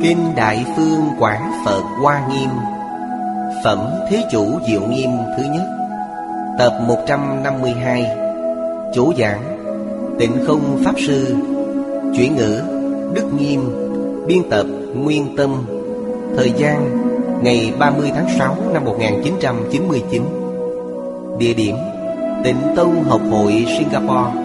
Kinh Đại Phương Quảng Phật Hoa Nghiêm, Phẩm Thế Chủ Diệu Nghiêm thứ nhất, tập 152. Chủ giảng Tịnh Không Pháp Sư. Chuyển ngữ Đức Nghiêm. Biên tập Nguyên Tâm. Thời gian ngày 30 tháng 6 năm 1999. Địa điểm Tịnh Tông Học hội Singapore.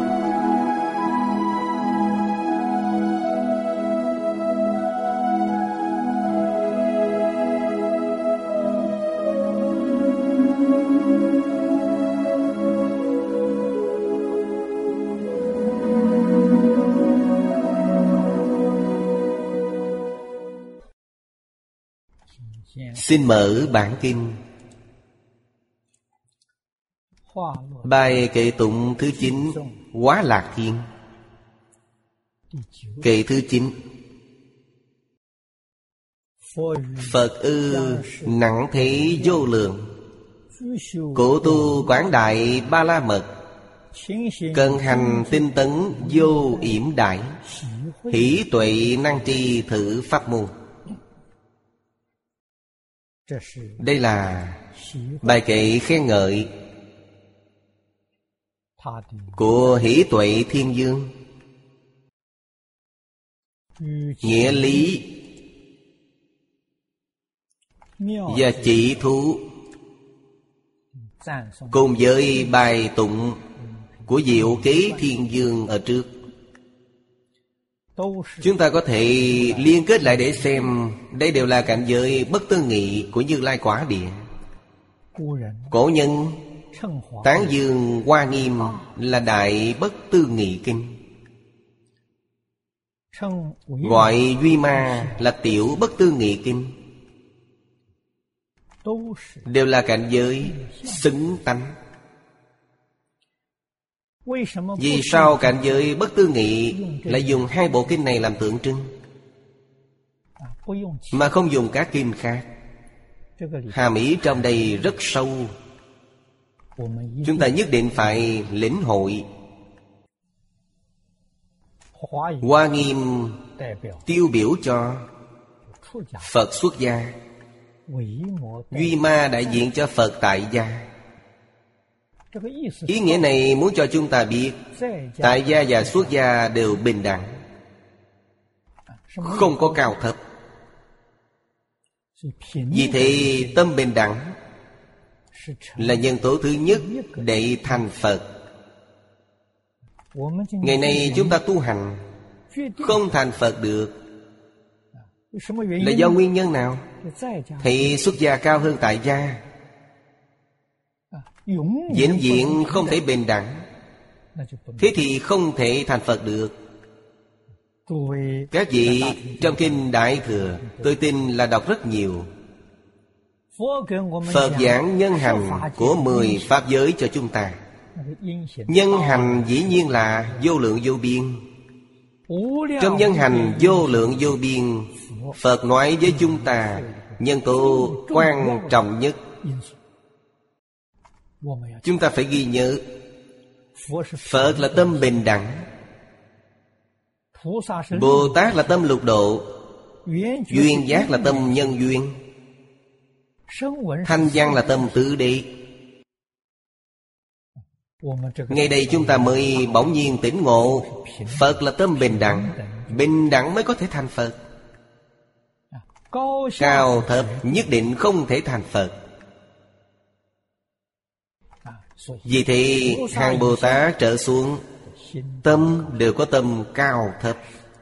Xin mở bản kinh. Bài kệ tụng thứ 9, Quá Lạc Thiên. Kệ thứ 9. Phật ư nặng thế vô lượng, cổ tu quảng đại ba la mật, cần hành tinh tấn vô yểm đại, hỷ tuệ năng tri thử pháp môn. Đây là bài kệ khen ngợi của Hỷ Tuệ Thiên Dương. Nghĩa lý và chỉ thú cùng với bài tụng của Diệu Kế Thiên Dương ở trước, chúng ta có thể liên kết lại để xem. Đây đều là cảnh giới bất tư nghị của Như Lai Quả Địa. Cổ nhân tán dương Hoa Nghiêm là Đại Bất Tư Nghị Kinh, gọi Duy Ma là Tiểu Bất Tư Nghị Kinh. Đều là cảnh giới xứng tánh. Vì sao cảnh giới bất tư nghị lại dùng hai bộ kinh này làm tượng trưng, mà không dùng các kinh khác? Hàm ý trong đây rất sâu, chúng ta nhất định phải lĩnh hội. Hoa Nghiêm tiêu biểu cho Phật xuất gia, Duy Ma đại diện cho Phật tại gia. Ý nghĩa này muốn cho chúng ta biết tại gia và xuất gia đều bình đẳng, không có cao thấp. Vì thế tâm bình đẳng là nhân tố thứ nhất để thành Phật. Ngày nay chúng ta tu hành không thành Phật được là do nguyên nhân nào? Thì xuất gia cao hơn tại gia, vĩnh viễn không thể bình đẳng. Thế thì không thể thành Phật được. Các vị trong kinh Đại Thừa, tôi tin là đọc rất nhiều. Phật giảng nhân hành của 10 pháp giới cho chúng ta. Nhân hành dĩ nhiên là vô lượng vô biên. Trong nhân hành vô lượng vô biên, Phật nói với chúng ta nhân tố quan trọng nhất. Chúng ta phải ghi nhớ, Phật là tâm bình đẳng, Bồ Tát là tâm lục độ, duyên giác là tâm nhân duyên, thanh văn là tâm tứ đế. Ngày đây chúng ta mới bỗng nhiên tỉnh ngộ, Phật là tâm bình đẳng. Bình đẳng mới có thể thành Phật. Cao thấp nhất định không thể thành Phật. Vì thế hàng Bồ Tát trở xuống, tâm đều có tâm cao thấp.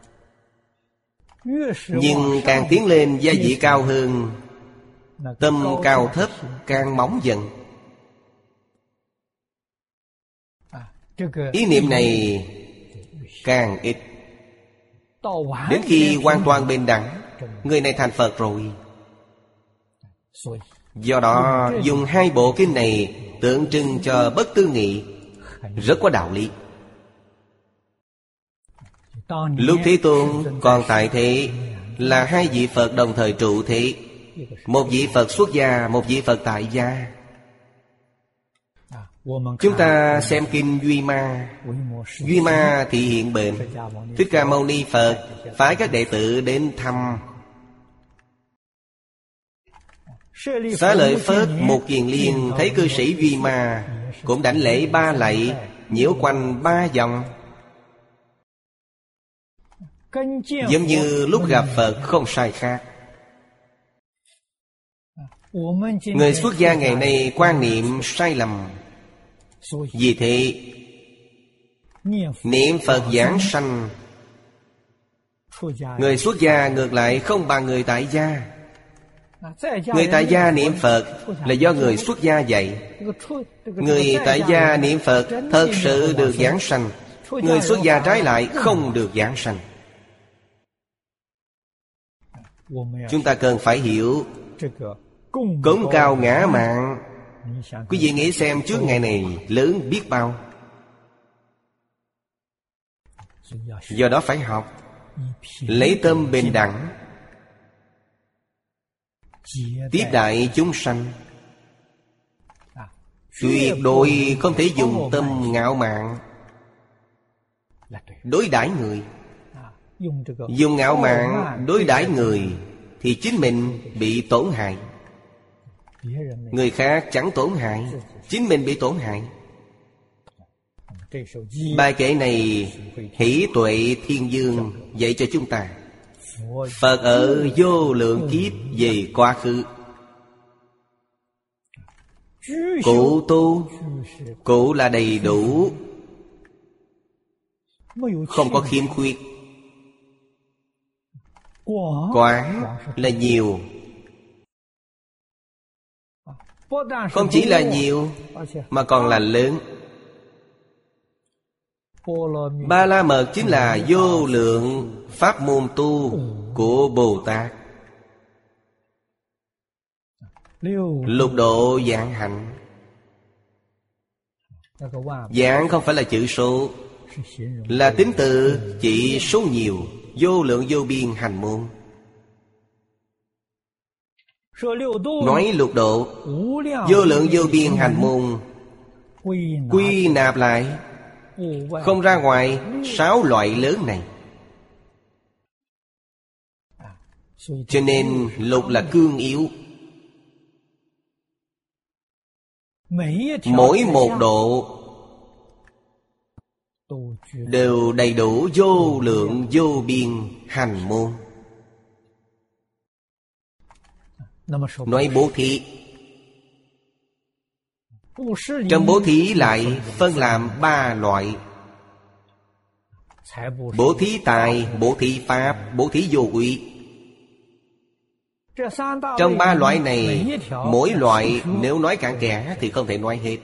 Nhưng càng tiến lên gia vị cao hơn, tâm cao thấp càng mỏng dần. Ý niệm này càng ít. Đến khi hoàn toàn bình đẳng, người này thành Phật rồi. Do đó dùng hai bộ kinh này tượng trưng cho bất tư nghị, rất có đạo lý. Lúc Thế Tôn còn tại thế là hai vị Phật đồng thời trụ thế. Một vị Phật xuất gia, một vị Phật tại gia. Chúng ta xem kinh Duy Ma. Duy Ma thị hiện bệnh. Thích Ca Mâu Ni Phật phái các đệ tử đến thăm, Xá Lợi Phất một kiền liên thấy cư sĩ Duy Ma cũng đảnh lễ 3 lạy, nhiễu quanh 3 vòng, giống như lúc gặp Phật không sai khác. Người xuất gia ngày nay quan niệm sai lầm. Vì thế niệm Phật giảng sanh, người xuất gia ngược lại không bằng người tại gia. Người tại gia niệm Phật là do người xuất gia dạy. Người tại gia niệm Phật thật sự được giảng sanh. Người xuất gia trái lại không được giảng sanh. Chúng ta cần phải hiểu cống cao ngã mạn. Quý vị nghĩ xem trước ngày này lớn biết bao. Do đó phải học, lấy tâm bình đẳng, tiếp đại chúng sanh. Tuyệt đối không thể dùng tâm ngạo mạn đối đãi người. Dùng ngạo mạn đối đãi người thì chính mình bị tổn hại. Người khác chẳng tổn hại, chính mình bị tổn hại. Bài kệ này Hỷ Tuệ Thiên Dương dạy cho chúng ta. Phật ở vô lượng kiếp về quá khứ, cụ tu, cụ là đầy đủ, không có khiếm khuyết. Quán là nhiều, không chỉ là nhiều mà còn là lớn. Ba la mật chính là vô lượng pháp môn tu của Bồ Tát. Lục độ vạn hạnh. Vạn không phải là chữ số, là tính từ chỉ số nhiều. Vô lượng vô biên hành môn. Nói lục độ, vô lượng vô biên hành môn quy nạp lại, không ra ngoài 6 loại lớn này. Cho nên lục là cương yếu. Mỗi một độ đều đầy đủ vô lượng vô biên hành môn. Nói bố thí, trong bố thí lại phân làm 3 loại: bố thí tài, bố thí pháp, bố thí vô úy. Trong 3 loại này, mỗi loại nếu nói cặn kẽ thì không thể nói hết.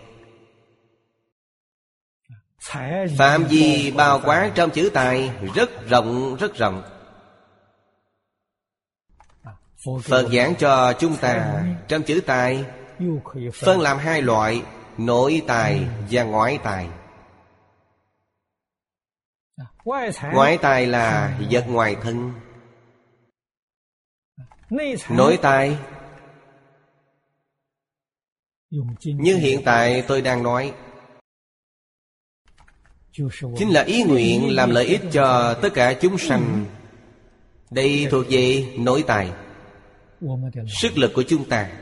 Phạm vi bao quát trong chữ tài rất rộng, rất rộng. Phật giảng cho chúng ta trong chữ tài phân làm 2 loại: nội tài và ngoại tài. Ngoại tài là vật ngoài thân. Nội tài như hiện tại tôi đang nói, chính là ý nguyện làm lợi ích cho tất cả chúng sanh. Đây thuộc về nội tài, sức lực của chúng ta.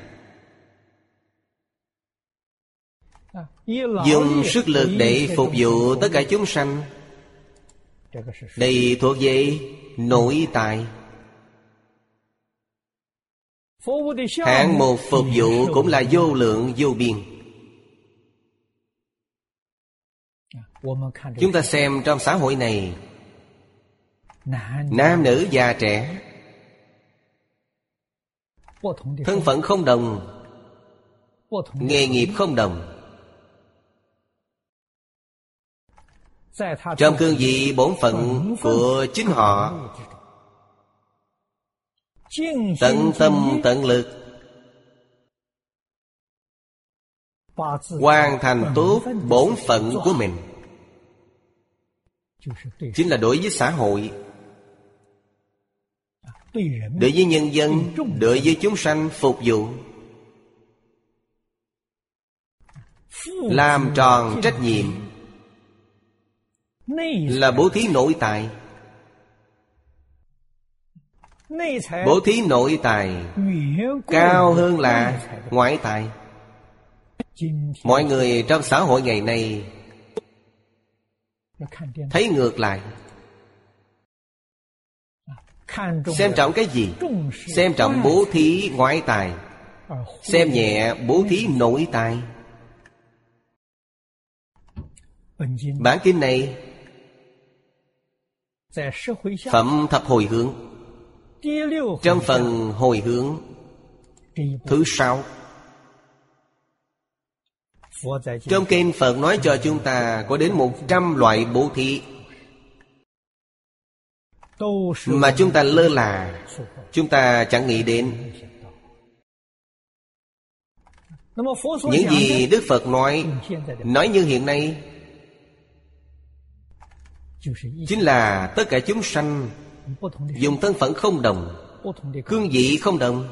Dùng sức lực để phục vụ tất cả chúng sanh, đây thuộc về nội tài. Hạng mục phục vụ cũng là vô lượng vô biên. Chúng ta xem trong xã hội này, nam nữ già trẻ, thân phận không đồng, nghề nghiệp không đồng. Trong cương vị bổn phận của chính họ, tận tâm tận lực hoàn thành tốt bổn phận của mình, chính là đối với xã hội, đối với nhân dân, đối với chúng sanh phục vụ, làm tròn trách nhiệm, là bố thí nội tại. Bố thí nội tài cao hơn là ngoại tài. Mọi người trong xã hội ngày nay thấy ngược lại. Xem trọng cái gì? Xem trọng bố thí ngoại tài, xem nhẹ bố thí nội tài. Bản kinh này Phẩm thập hồi hướng, trong phần hồi hướng thứ 6. Trong kinh Phật nói cho chúng ta có đến 100 loại bố thí mà chúng ta lơ là, chúng ta chẳng nghĩ đến. Những gì Đức Phật nói như hiện nay, chính là tất cả chúng sanh dùng thân phận không đồng, cương vị không đồng,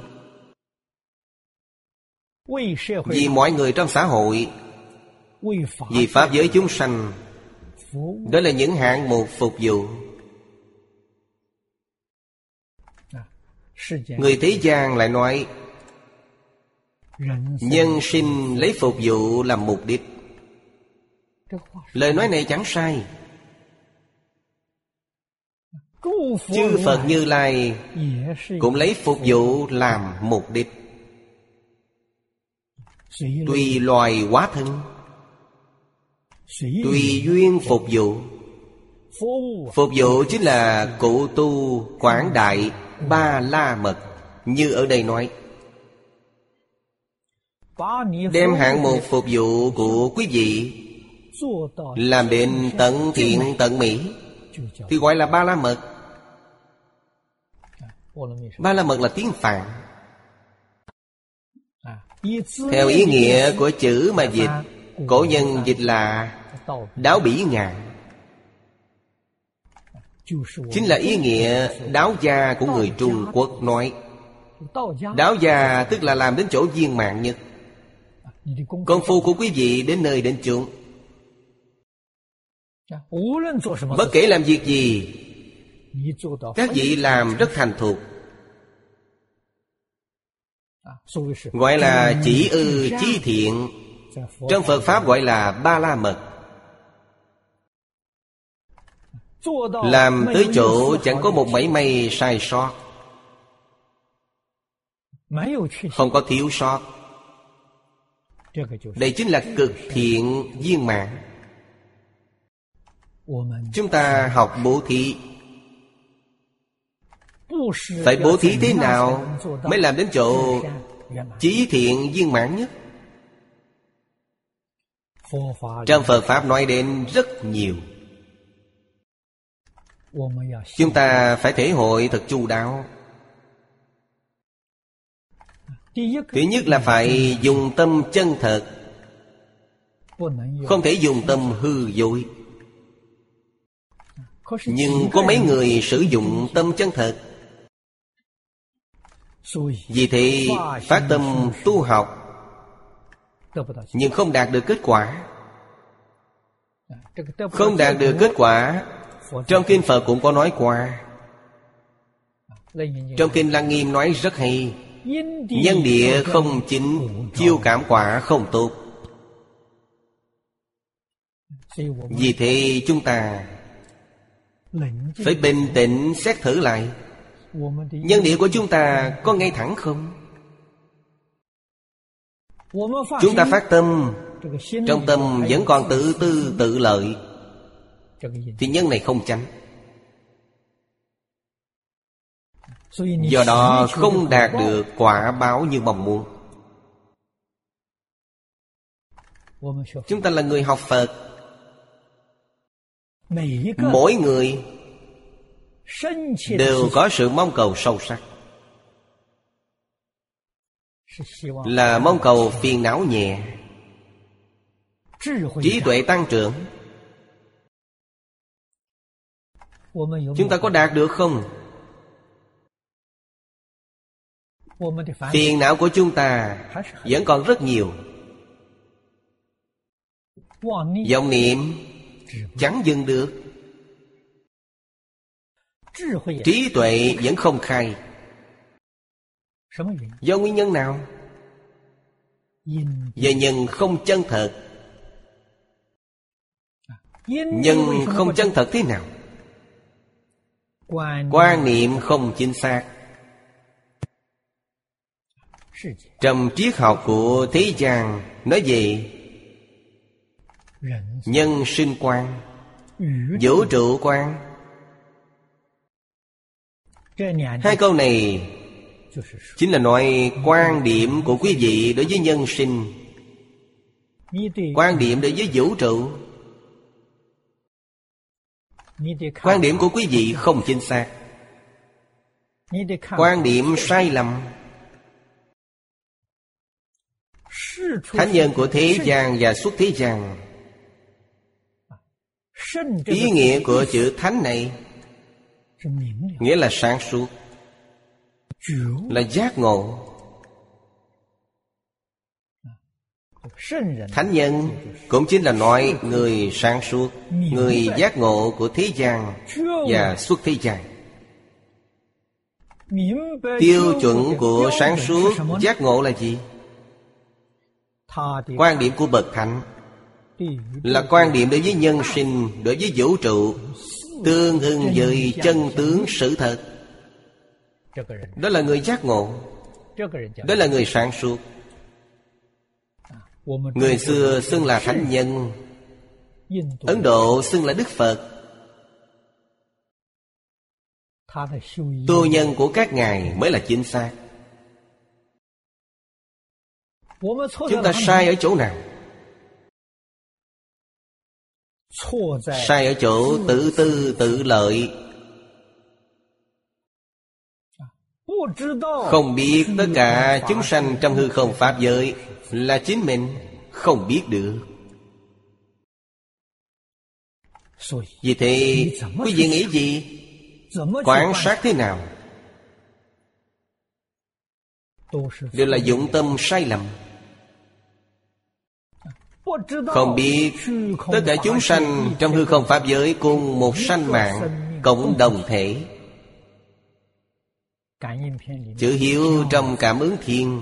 vì mọi người trong xã hội, vì pháp giới chúng sanh. Đó là những hạng mục phục vụ. Người thế gian lại nói nhân sinh lấy phục vụ làm mục đích. Lời nói này chẳng sai. Chư Phật Như Lai cũng lấy phục vụ làm mục đích. Tùy loài hóa thân, tùy duyên phục vụ. Phục vụ chính là cụ tu quảng đại ba la mật. Như ở đây nói, đem hạng mục phục vụ của quý vị làm đến tận thiện tận mỹ thì gọi là ba la mật. Ba la mật là tiếng Phạn. Theo ý nghĩa của chữ mà dịch, cổ nhân dịch là đáo bỉ ngạn, chính là ý nghĩa đáo gia của người Trung Quốc nói. Đáo gia tức là làm đến chỗ viên mãn nhất. Công phu của quý vị đến nơi đến chốn, bất kể làm việc gì, các vị làm rất thành thục, gọi là chỉ ư chí thiện. Trong Phật Pháp gọi là ba la mật. Làm tới chỗ chẳng có một mảy may sai sót, không có thiếu sót. Đây chính là cực thiện viên mãn. Chúng ta học bố thí, phải bố thí thế nào mới làm đến chỗ chí thiện viên mãn nhất? Trong Phật Pháp nói đến rất nhiều. Chúng ta phải thể hội thật chu đáo. Thứ nhất là phải dùng tâm chân thật, không thể dùng tâm hư dối. Nhưng có mấy người sử dụng tâm chân thật. Vì thế phát tâm tu học nhưng không đạt được kết quả. Không đạt được kết quả, trong kinh Phật cũng có nói qua. Trong kinh Lăng Nghiêm nói rất hay: nhân địa không chính, chiêu cảm quả không tốt. Vì thế chúng ta phải bình tĩnh xét thử lại, nhân địa của chúng ta có ngay thẳng không? Chúng ta phát tâm, trong tâm vẫn còn tự tư tự lợi, thì nhân này không chánh. Do đó không đạt được quả báo như mong muốn. Chúng ta là người học Phật, mỗi người đều có sự mong cầu sâu sắc, là mong cầu phiền não nhẹ, trí tuệ tăng trưởng. Chúng ta có đạt được không? Phiền não của chúng ta vẫn còn rất nhiều. Vọng niệm chẳng dừng được. trí tuệ vẫn không khai. Do nguyên nhân nào? Do nhân không chân thật. Nhân không chân thật thế nào? Quan niệm không chính xác. Trong triết học của thế gian nói về nhân sinh quan, vũ trụ quan. Hai câu này chính là nói quan điểm của quý vị đối với nhân sinh, quan điểm đối với vũ trụ. Quan điểm của quý vị không chính xác, quan điểm sai lầm. Thánh nhân của thế gian và xuất thế gian, ý nghĩa của chữ thánh này nghĩa là sáng suốt, là giác ngộ. Thánh nhân cũng chính là nói người sáng suốt, người giác ngộ của thế gian và xuất thế gian. Tiêu chuẩn của sáng suốt, giác ngộ là gì? Quan điểm của bậc thánh là quan điểm đối với nhân sinh, đối với vũ trụ, tương ưng với chân tướng sự thật. Đó là người giác ngộ, đó là người sáng suốt. Người xưa xưng là thánh nhân, Ấn Độ xưng là Đức Phật. Tu nhân của các ngài mới là chính xác. Chúng ta sai ở chỗ nào? Sai ở chỗ tự tư tự lợi. Không biết tất cả chúng sanh trong hư không pháp giới là chính mình, không biết được. Vì thế quý vị nghĩ gì? Quan sát thế nào? Đều là dụng tâm sai lầm. Không biết tất cả chúng sanh trong hư không pháp giới cùng một sanh mạng, cộng đồng thể. Chữ hiếu trong Cảm Ứng Thiên,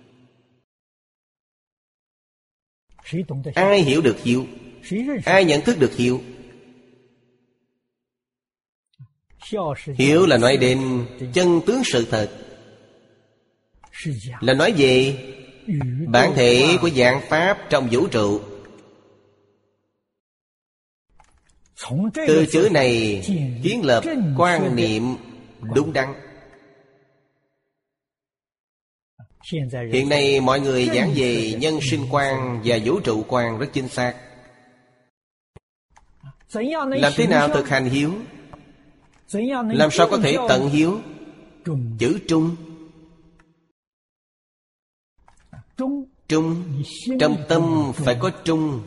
ai hiểu được hiếu? Ai nhận thức được hiếu? Hiếu là nói đến chân tướng sự thật, là nói về bản thể của vạn pháp trong vũ trụ. Từ chữ này kiến lập quan niệm đúng đắn. Hiện nay mọi người giảng về nhân sinh quan và vũ trụ quan rất chính xác. Làm thế nào thực hành hiếu? Làm sao có thể tận hiếu? Chữ trung. Trung, trong tâm phải có trung.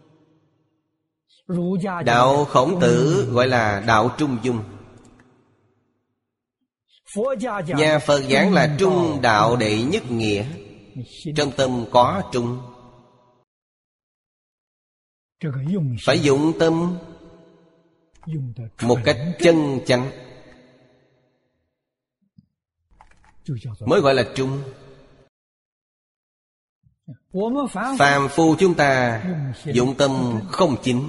Đạo Khổng Tử gọi là đạo trung dung. Nhà Phật giảng là trung đạo đệ nhất nghĩa. Trong tâm có trung. Phải dụng tâm một cách chân chánh mới gọi là trung. Phàm phu chúng ta dụng tâm không chính,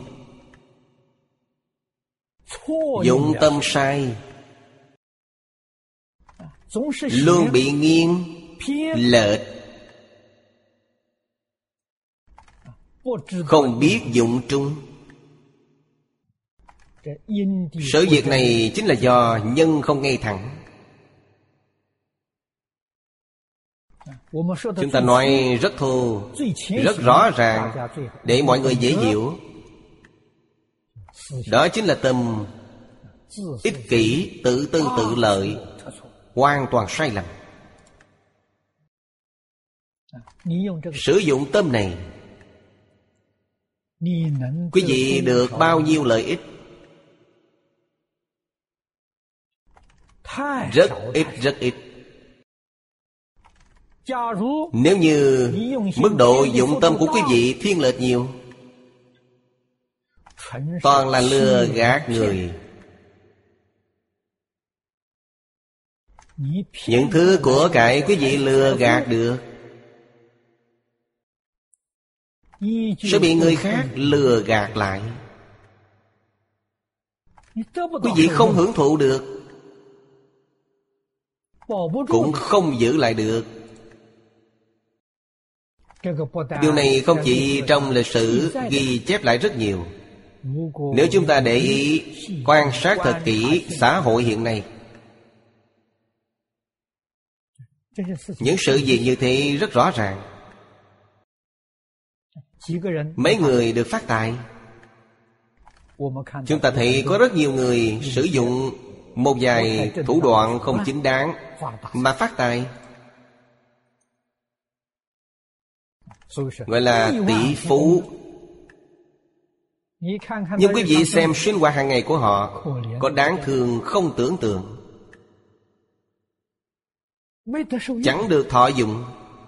dụng tâm sai, luôn bị nghiêng lệch, không biết dụng trung. Sự việc này chính là do nhân không ngay thẳng. Chúng ta nói rất thô, rất rõ ràng để mọi người dễ hiểu. Đó chính là tâm ích kỷ, tự tư tự lợi, hoàn toàn sai lầm. Sử dụng tâm này, quý vị được bao nhiêu lợi ích? Rất ít, rất ít. Nếu như mức độ dụng tâm của quý vị thiên lệch nhiều, toàn là lừa gạt người, Những thứ của cải quý vị lừa gạt được sẽ bị người khác lừa gạt lại. Quý vị không hưởng thụ được, cũng không giữ lại được. Điều này không chỉ trong lịch sử ghi chép lại rất nhiều. Nếu chúng ta để ý quan sát thật kỹ xã hội hiện nay, những sự việc như thế rất rõ ràng. Mấy người được phát tài. Chúng ta thấy có rất nhiều người sử dụng một vài thủ đoạn không chính đáng mà phát tài, gọi là tỷ phú. Nhưng quý vị xem sinh hoạt hàng ngày của họ có đáng thương không tưởng tượng. Chẳng được thọ dụng.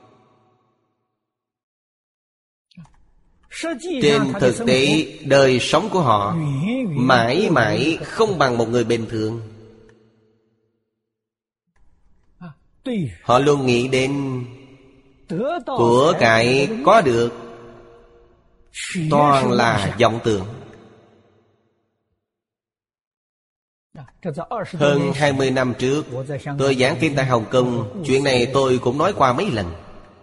Trên thực tế, đời sống của họ mãi mãi không bằng một người bình thường. Họ luôn nghĩ đến của cải có được toàn là vọng tưởng. Hơn 20 năm trước, tôi giảng kinh tại Hồng Kông. Chuyện này tôi cũng nói qua mấy lần.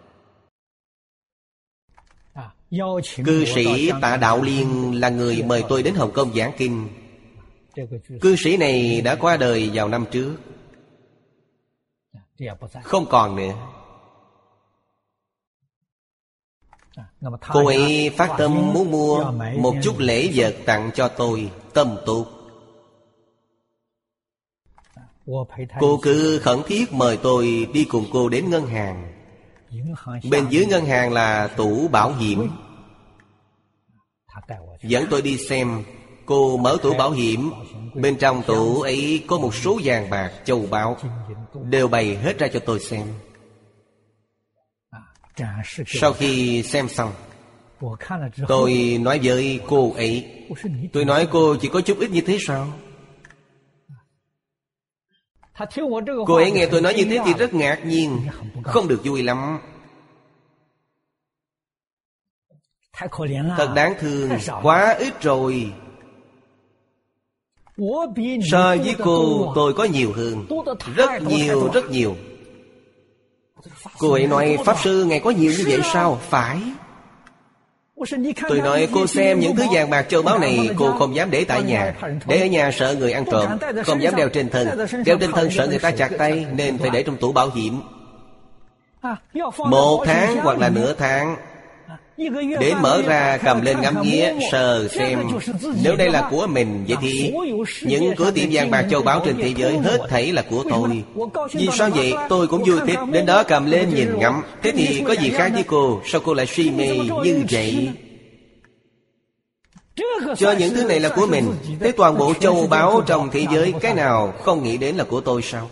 Cư sĩ Tạ Đạo Liên là người mời tôi đến Hồng Kông giảng kinh. Cư sĩ này đã qua đời vào năm trước, không còn nữa. Cô ấy phát tâm muốn mua một chút lễ vật tặng cho tôi, tâm tốt. Cô cứ khẩn thiết mời tôi đi cùng cô đến ngân hàng. Bên dưới ngân hàng là tủ bảo hiểm. Dẫn tôi đi xem. Cô mở tủ bảo hiểm. Bên trong tủ ấy có một số vàng bạc, châu báu, đều bày hết ra cho tôi xem. Sau khi xem xong, tôi nói với cô ấy, tôi nói cô chỉ có chút ít như thế sao? Cô ấy nghe tôi nói như thế thì rất ngạc nhiên, không được vui lắm. Thật đáng thương, quá ít rồi. So với cô, tôi có nhiều hơn, rất nhiều. Cô ấy nói, Pháp Sư ngài có nhiều như vậy sao? Phải. Tôi nói, cô xem những thứ vàng bạc châu báu này, cô không dám để tại nhà. Để ở nhà sợ người ăn trộm, không dám đeo trên thân. Đeo trên thân sợ người ta chặt tay, nên phải để trong tủ bảo hiểm. 1 tháng hoặc là nửa tháng, để mở ra cầm lên ngắm nghía sờ xem. Nếu đây là của mình, vậy thì những cửa tiệm vàng bạc châu báu trên thế giới hết thảy là của tôi. Vì sao vậy? Tôi cũng vui thích đến đó cầm lên nhìn ngắm. Thế thì có gì khác với cô? Sao cô lại si mê như vậy? Cho những thứ này là của mình. Thế toàn bộ châu báu trong thế giới, cái nào không nghĩ đến là của tôi sao?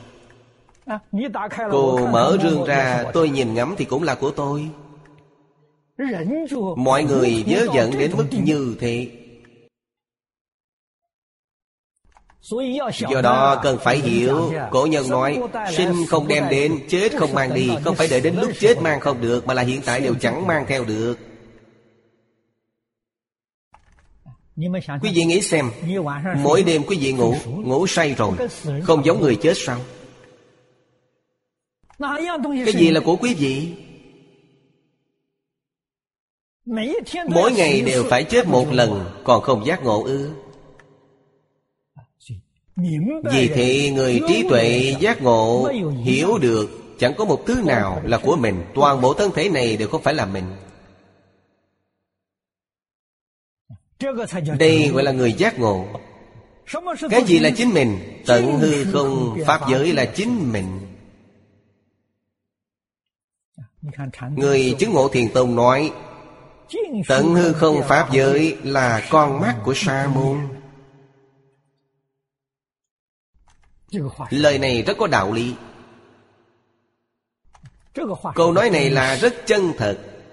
Cô mở rương ra, tôi nhìn ngắm thì cũng là của tôi. Mọi người dớ giận đến mức như thế. Do đó cần phải hiểu. Cổ nhân nói, sinh không đem đến, chết không mang đi. Không phải đợi đến lúc chết mang không được, mà là hiện tại đều chẳng mang theo được. Quý vị nghĩ xem, mỗi đêm quý vị ngủ say rồi, không giống người chết sao? Cái gì là của quý vị? Mỗi ngày đều phải chết một lần, còn không giác ngộ ư? Vì thế người trí tuệ giác ngộ hiểu được chẳng có một thứ nào là của mình. Toàn bộ thân thể này đều không phải là mình. Đây gọi là người giác ngộ. Cái gì là chính mình? Tận hư không pháp giới là chính mình. Người chứng ngộ Thiền Tông nói, tận hư không pháp giới là con mắt của Sa môn. Lời này rất có đạo lý. Câu nói này là rất chân thật.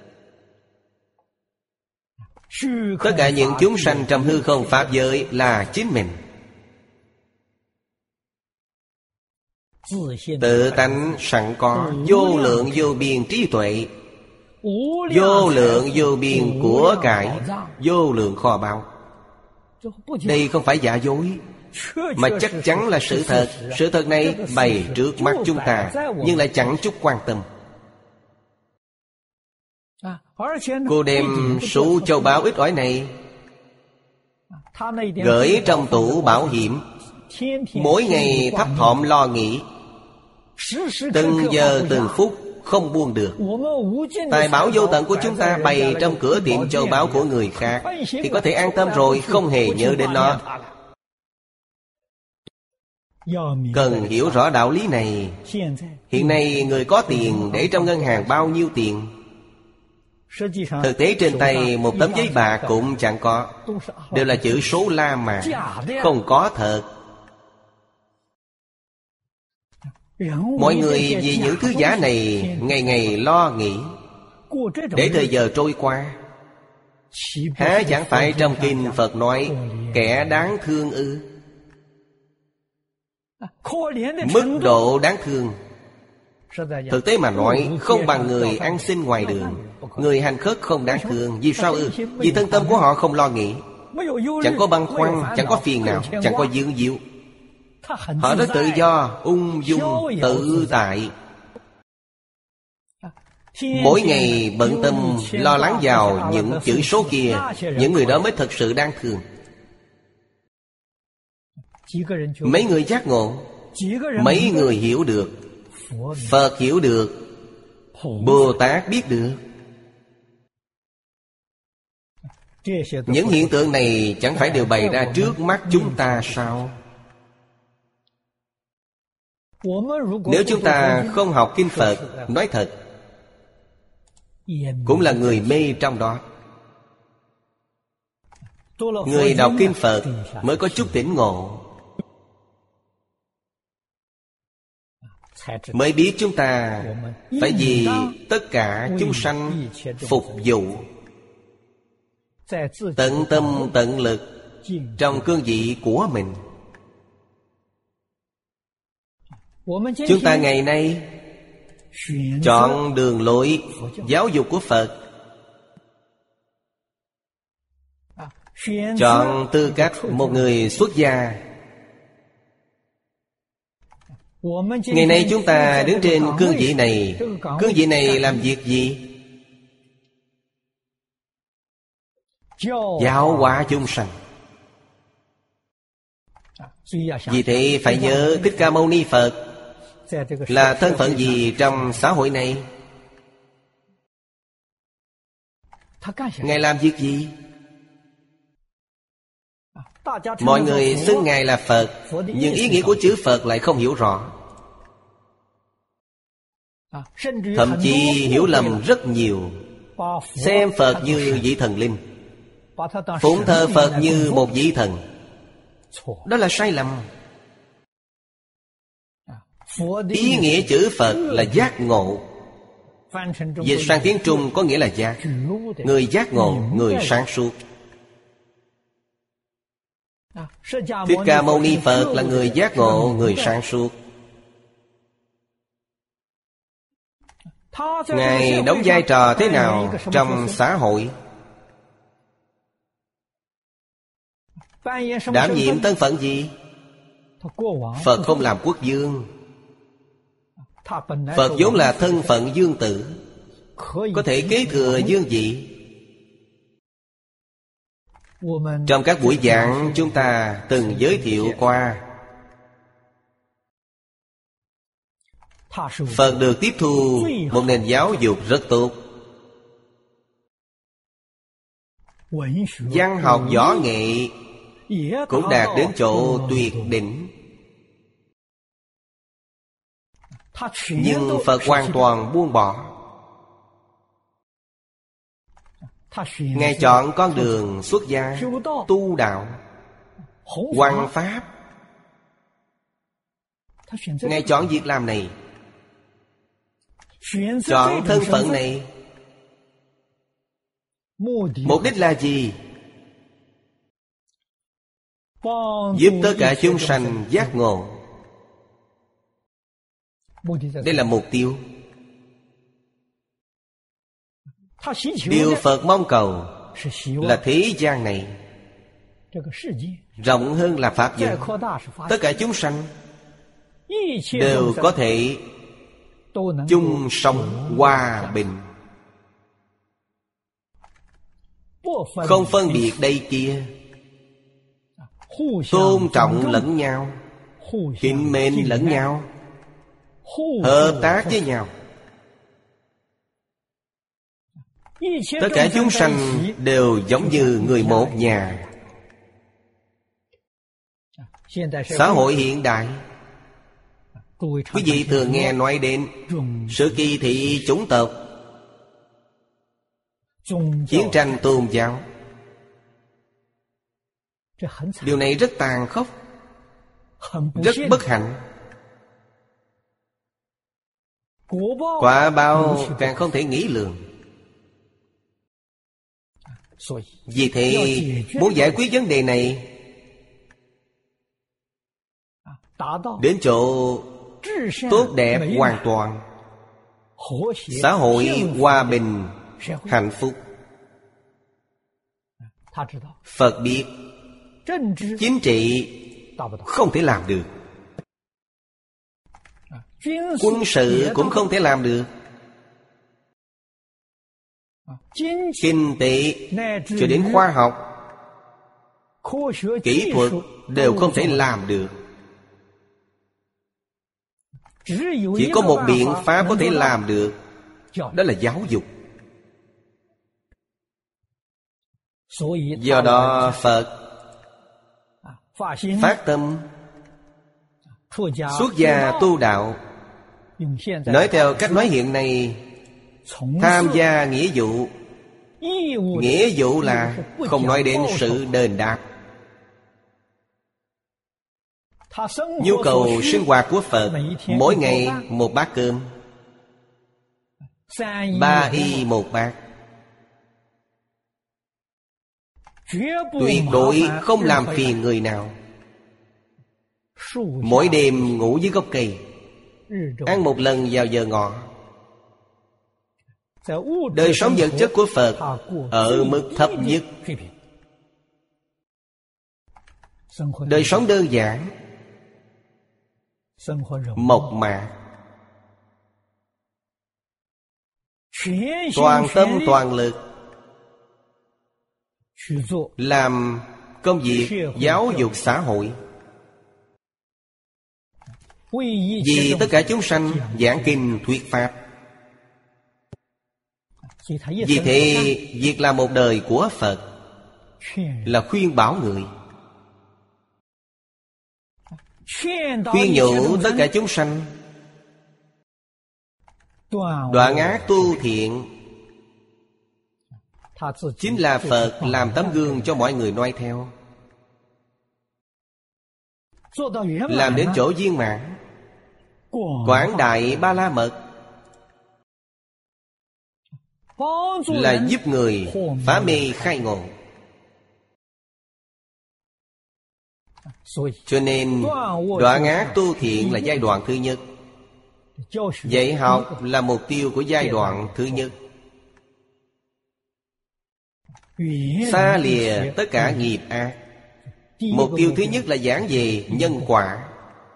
Tất cả những chúng sanh trong hư không pháp giới là chính mình. Tự tánh sẵn có vô lượng vô biên trí tuệ, vô lượng vô biên của cải, vô lượng kho báu. Đây không phải giả dối, mà chắc chắn là sự thật. Sự thật này bày trước mắt chúng ta, nhưng lại chẳng chút quan tâm. Cô đem số châu báu ít ỏi này gửi trong tủ bảo hiểm, mỗi ngày thấp thỏm lo nghĩ, từng giờ từng phút không buông được. Tài bảo vô tận của chúng ta bày trong cửa tiệm châu báu của người khác thì có thể an tâm rồi, không hề nhớ đến nó. Cần hiểu rõ đạo lý này. Hiện nay người có tiền để trong ngân hàng bao nhiêu tiền? Thực tế trên tay một tấm giấy bạc cũng chẳng có, đều là chữ số La Mã, không có thật. Mọi người vì những thứ giả này ngày ngày lo nghĩ, để thời giờ trôi qua. Há chẳng phải trong kinh Phật nói kẻ đáng thương ư? Mức độ đáng thương, thực tế mà nói, không bằng người ăn xin ngoài đường. Người hành khất không đáng thương. Vì sao ư? Vì thân tâm của họ không lo nghĩ, chẳng có băn khoăn, chẳng có phiền não, chẳng có dướng díu. Họ rất tự do, ung dung, tự tại. Mỗi ngày bận tâm lo lắng vào những chữ số kia. Những người đó mới thật sự đáng thương. Mấy người giác ngộ, mấy người hiểu được, Phật hiểu được, Bồ Tát biết được. Những hiện tượng này chẳng phải đều bày ra trước mắt chúng ta sao? Nếu chúng ta không học kinh Phật, nói thật, cũng là người mê trong đó. Người đọc kinh Phật mới có chút tỉnh ngộ, mới biết chúng ta phải vì tất cả chúng sanh phục vụ, tận tâm tận lực trong cương vị của mình. Chúng ta ngày nay chọn đường lối giáo dục của Phật, chọn tư cách một người xuất gia. Ngày nay chúng ta đứng trên cương vị này. Cương vị này làm việc gì? Giáo hóa chúng sanh. Vì thế phải nhớ Thích Ca Mâu Ni Phật là thân phận gì trong xã hội này? Ngài làm việc gì? Mọi người xưng Ngài là Phật, nhưng ý nghĩa của chữ Phật lại không hiểu rõ. Thậm chí hiểu lầm rất nhiều, xem Phật như vị thần linh, phụng thờ Phật như một vị thần. Đó là sai lầm. Ý nghĩa chữ Phật là giác ngộ. Dịch sang tiếng Trung có nghĩa là giác. Người giác ngộ, người sáng suốt. Thích Ca Mâu Ni Phật là người giác ngộ, người sáng suốt. Ngài đóng vai trò thế nào trong xã hội? Đảm nhiệm thân phận gì? Phật không làm quốc vương. Phật vốn là thân phận vương tử, có thể kế thừa vương vị. Trong các buổi giảng chúng ta từng giới thiệu qua, Phật được tiếp thu một nền giáo dục rất tốt. Văn học võ nghệ cũng đạt đến chỗ tuyệt đỉnh. Nhưng Phật hoàn toàn buông bỏ. Ngài chọn con đường xuất gia, tu đạo, hoằng pháp. Ngài chọn việc làm này, chọn thân phận này. Mục đích là gì? Giúp tất cả chúng sanh giác ngộ. Đây là mục tiêu. Điều Phật mong cầu là thế gian này rộng hơn là Pháp giới. Tất cả chúng sanh đều có thể chung sống hòa bình, không phân biệt đây kia, tôn trọng lẫn nhau, kính mến lẫn nhau, hợp tác với nhau. Tất cả chúng sanh đều giống như người một nhà. Xã hội hiện đại, quý vị thường nghe nói đến sự kỳ thị chủng tộc, chiến tranh tôn giáo. Điều này rất tàn khốc, rất bất hạnh. Quả báo càng không thể nghĩ lường. Vì thế, muốn giải quyết vấn đề này, đến chỗ tốt đẹp hoàn toàn, xã hội hòa bình, hạnh phúc. Phật biết chính trị không thể làm được, quân sự cũng không thể làm được, kinh tế cho đến khoa học, kỹ thuật đều không thể làm được. Chỉ có một biện pháp có thể làm được, đó là giáo dục. Do đó Phật phát tâm xuất gia tu đạo. Nói theo cách nói hiện nay, tham gia nghĩa vụ. Nghĩa vụ là không nói đến sự đền đáp. Nhu cầu sinh hoạt của Phật mỗi ngày một bát cơm, 3 y một bát, tuyệt đối không làm phiền người nào. Mỗi đêm ngủ dưới gốc cây, ăn một lần vào giờ ngọ. Đời sống vật chất của Phật ở mức thấp nhất. Đời sống đơn giản, mộc mạc, toàn tâm toàn lực làm công việc giáo dục xã hội. Vì tất cả chúng sanh giảng kinh thuyết pháp. Vì thế, việc làm một đời của Phật là khuyên bảo người, khuyên nhủ tất cả chúng sanh đoạn ác tu thiện. Chính là Phật làm tấm gương cho mọi người noi theo, làm đến chỗ viên mãn, quảng đại ba la mật, là giúp người phá mê khai ngộ. Cho nên đoạn ác tu thiện là giai đoạn thứ nhất. Dạy học là mục tiêu của giai đoạn thứ nhất. Xa lìa tất cả nghiệp ác. Mục tiêu thứ nhất là giảng về nhân quả.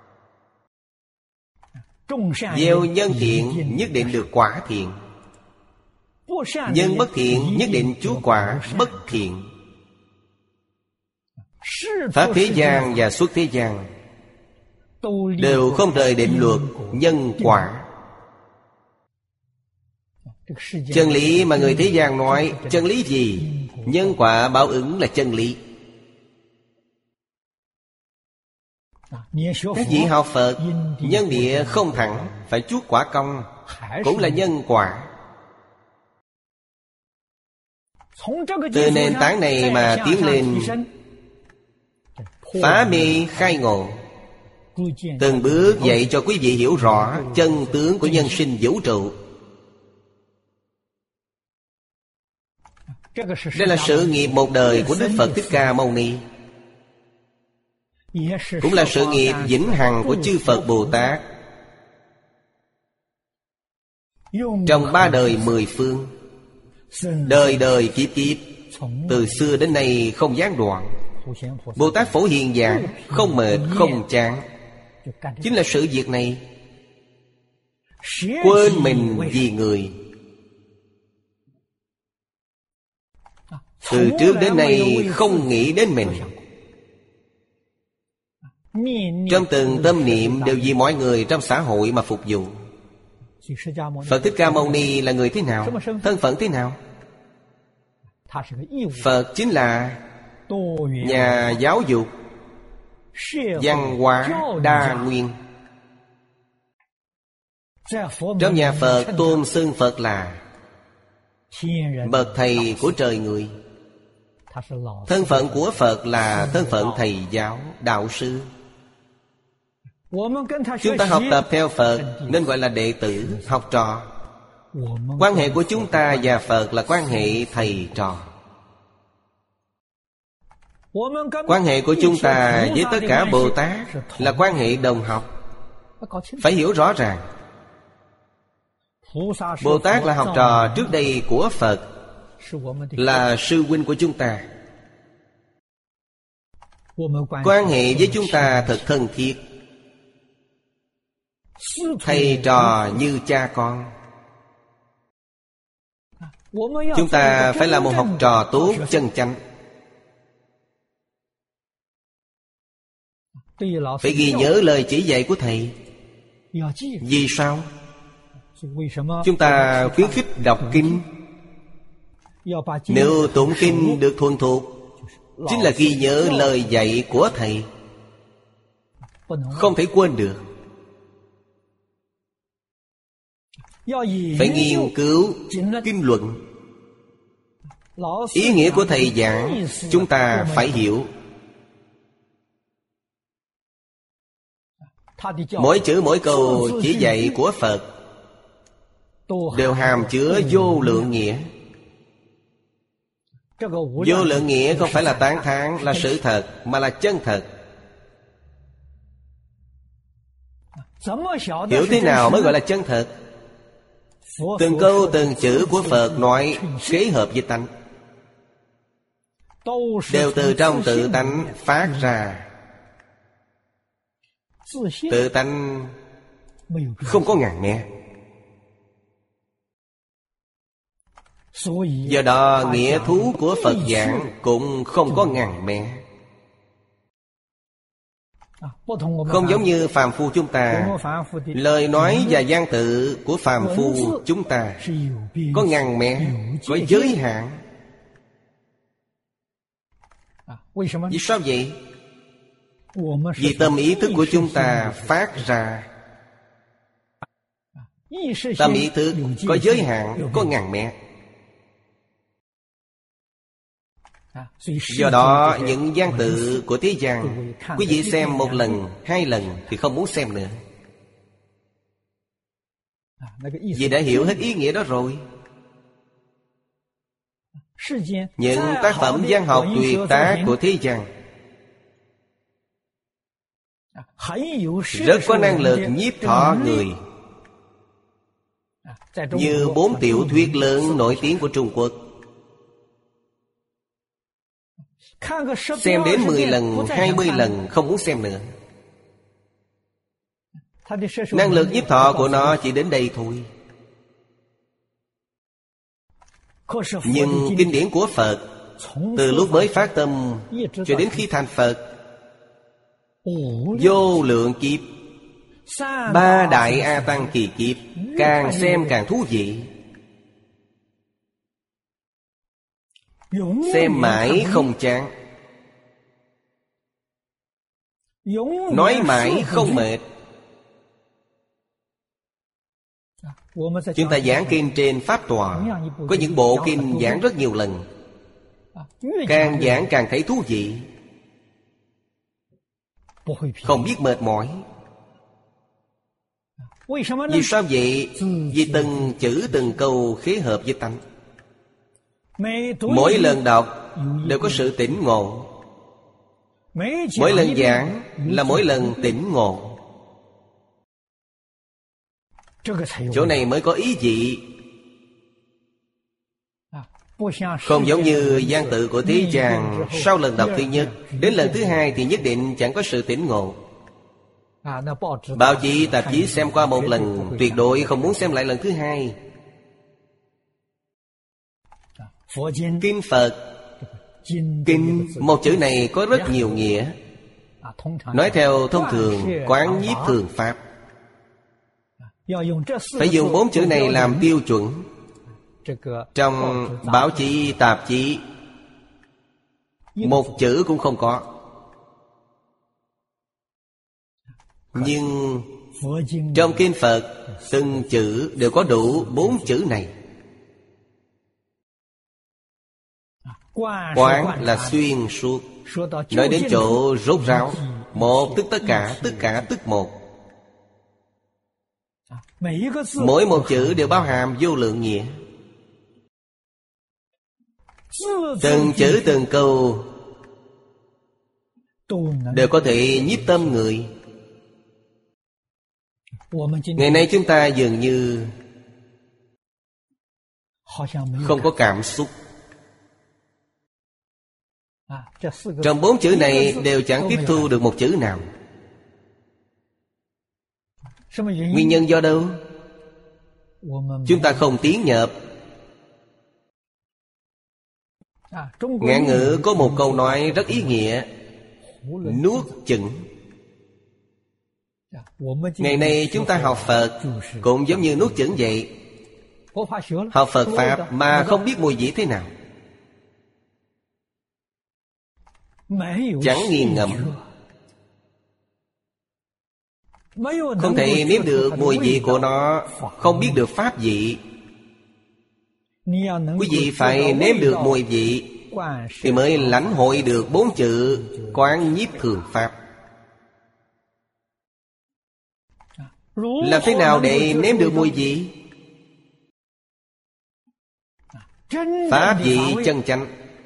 Gieo nhân thiện nhất định được quả thiện, nhân bất thiện nhất định chú quả bất thiện. Pháp thế gian và xuất thế gian đều không rời định luật nhân quả. Chân lý mà người thế gian nói, chân lý gì? Nhân quả báo ứng là chân lý. Các vị học Phật, nhân địa không thẳng, phải chuốc quả công, cũng là nhân quả. Từ nền tảng này mà tiến lên, phá mê khai ngộ, từng bước dạy cho quý vị hiểu rõ chân tướng của nhân sinh vũ trụ. Đây là sự nghiệp một đời của Đức Phật Thích Ca Mâu Ni, cũng là sự nghiệp vĩnh hằng của chư Phật Bồ Tát. Trong 3 đời 10 phương, đời đời kiếp kiếp, từ xưa đến nay không gián đoạn. Bồ Tát Phổ Hiền giảng không mệt không chán. Chính là sự việc này. Quên mình vì người. Từ trước đến nay không nghĩ đến mình. Trong từng tâm niệm đều vì mọi người trong xã hội mà phục vụ. Phật Thích Ca Mâu Ni là người thế nào? Thân phận thế nào? Phật chính là nhà giáo dục văn hóa đa nguyên. Trong nhà Phật tôn xưng Phật là bậc thầy của trời người. Thân phận của Phật là thân phận thầy giáo, đạo sư. Chúng ta học tập theo Phật nên gọi là đệ tử, học trò. Quan hệ của chúng ta và Phật là quan hệ thầy trò. Quan hệ của chúng ta với tất cả Bồ Tát là quan hệ đồng học. Phải hiểu rõ ràng. Bồ Tát là học trò trước đây của Phật, là sư huynh của chúng ta. Quan hệ với chúng ta thật thân thiết. Thầy trò như cha con. Chúng ta phải là một học trò tốt chân chánh. Phải ghi nhớ lời chỉ dạy của thầy. Vì sao? Chúng ta khuyến khích đọc kinh. Nếu tụng kinh được thuần thục, chính là ghi nhớ lời dạy của thầy, không thể quên được. Phải nghiên cứu kinh luận. Ý nghĩa của thầy giảng chúng ta phải hiểu. Mỗi chữ mỗi câu chỉ dạy của Phật đều hàm chứa vô lượng nghĩa. Vô lượng nghĩa không phải là tán thán, là sự thật, mà là chân thật. Hiểu thế nào mới gọi là chân thật? Từng câu từng chữ của Phật nói kế hợp với tánh, đều từ trong tự tánh phát ra. Tự tánh không có ngàn mé. Do đó nghĩa thú của Phật giảng cũng không có ngàn mé. Không giống như phàm phu chúng ta. Lời nói và văn tự của phàm phu chúng ta có ngàn mé, có giới hạn. Vì sao vậy? Vì tâm ý thức của chúng ta phát ra. Tâm ý thức có giới hạn, có ngàn mé. Do đó những văn tự của thế gian, quý vị xem một lần, hai lần thì không muốn xem nữa, vì đã hiểu hết ý nghĩa đó rồi. Những tác phẩm văn học tuyệt tác của thế gian rất có năng lực nhiếp thọ người. Như 4 tiểu thuyết lớn nổi tiếng của Trung Quốc, xem đến 10 lần, 20 lần không muốn xem nữa. Năng lực nhiếp thọ của nó chỉ đến đây thôi. Nhưng kinh điển của Phật, từ lúc mới phát tâm cho đến khi thành Phật, vô lượng kiếp, 3 đại A Tăng kỳ kiếp, càng xem càng thú vị. Xem mãi không chán, nói mãi không mệt. Chúng ta giảng kinh trên Pháp Tọa, có những bộ kinh giảng rất nhiều lần, càng giảng càng thấy thú vị, không biết mệt mỏi. Vì sao vậy? Vì từng chữ từng câu khế hợp với tánh. Mỗi lần đọc đều có sự tỉnh ngộ. Mỗi lần giảng là mỗi lần tỉnh ngộ. Chỗ này mới có ý vị. Không giống như văn tự của thế gian, sau lần đọc thứ nhất đến lần thứ hai thì nhất định chẳng có sự tỉnh ngộ. Báo chí tạp chí xem qua một lần, tuyệt đối không muốn xem lại lần thứ hai. Kinh Phật, kinh một chữ này có rất nhiều nghĩa. Nói theo thông thường, quán nhiếp thường pháp, phải dùng 4 chữ này làm tiêu chuẩn. Trong báo chí tạp chí, một chữ cũng không có. Nhưng trong kinh Phật, từng chữ đều có đủ 4 chữ này. Quán là xuyên suốt. Nói đến chỗ rốt ráo, một tức tất cả tức một. Mỗi một chữ đều bao hàm vô lượng nghĩa. Từng chữ từng câu đều có thể nhiếp tâm người. Ngày nay chúng ta dường như không có cảm xúc. Trong 4 chữ này đều chẳng tiếp thu được một chữ nào. Nguyên nhân do đâu? Chúng ta không tiến nhập. Ngạn ngữ có một câu nói rất ý nghĩa: nuốt chửng. Ngày nay chúng ta học Phật cũng giống như nuốt chửng vậy. Học Phật Pháp mà không biết mùi vị thế nào, chẳng nghiền ngẫm, không thể nếm được mùi vị của nó, không biết được pháp vị. Quý vị phải nếm được mùi vị thì mới lãnh hội được 4 chữ quán nhiếp thường pháp. Làm thế nào để nếm được mùi vị? Pháp vị chân chánh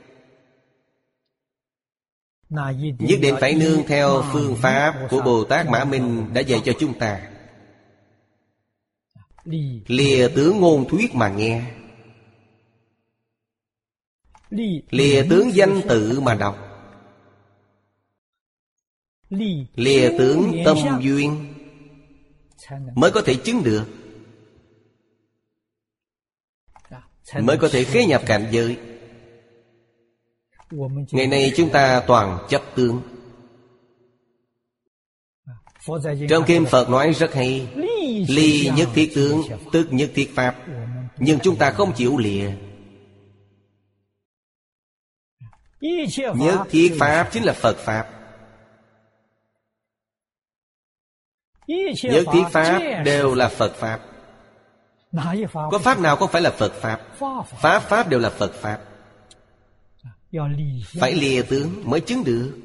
nhất định phải nương theo phương pháp của Bồ Tát Mã Minh đã dạy cho chúng ta. Lìa tướng ngôn thuyết mà nghe, lìa tướng danh tự mà đọc, lìa tướng tâm duyên mới có thể chứng được, mới có thể khế nhập cảnh giới. Ngày nay chúng ta toàn chấp tướng. Trong kinh Phật nói rất hay: ly nhất thiết tướng, tức nhất thiết pháp. Nhưng chúng ta không chịu lìa. Nhất thiết pháp chính là Phật Pháp. Nhất thiết pháp đều là Phật Pháp. Có pháp nào không phải là Phật Pháp? Pháp đều là Phật Pháp. Phải lìa tướng mới chứng được.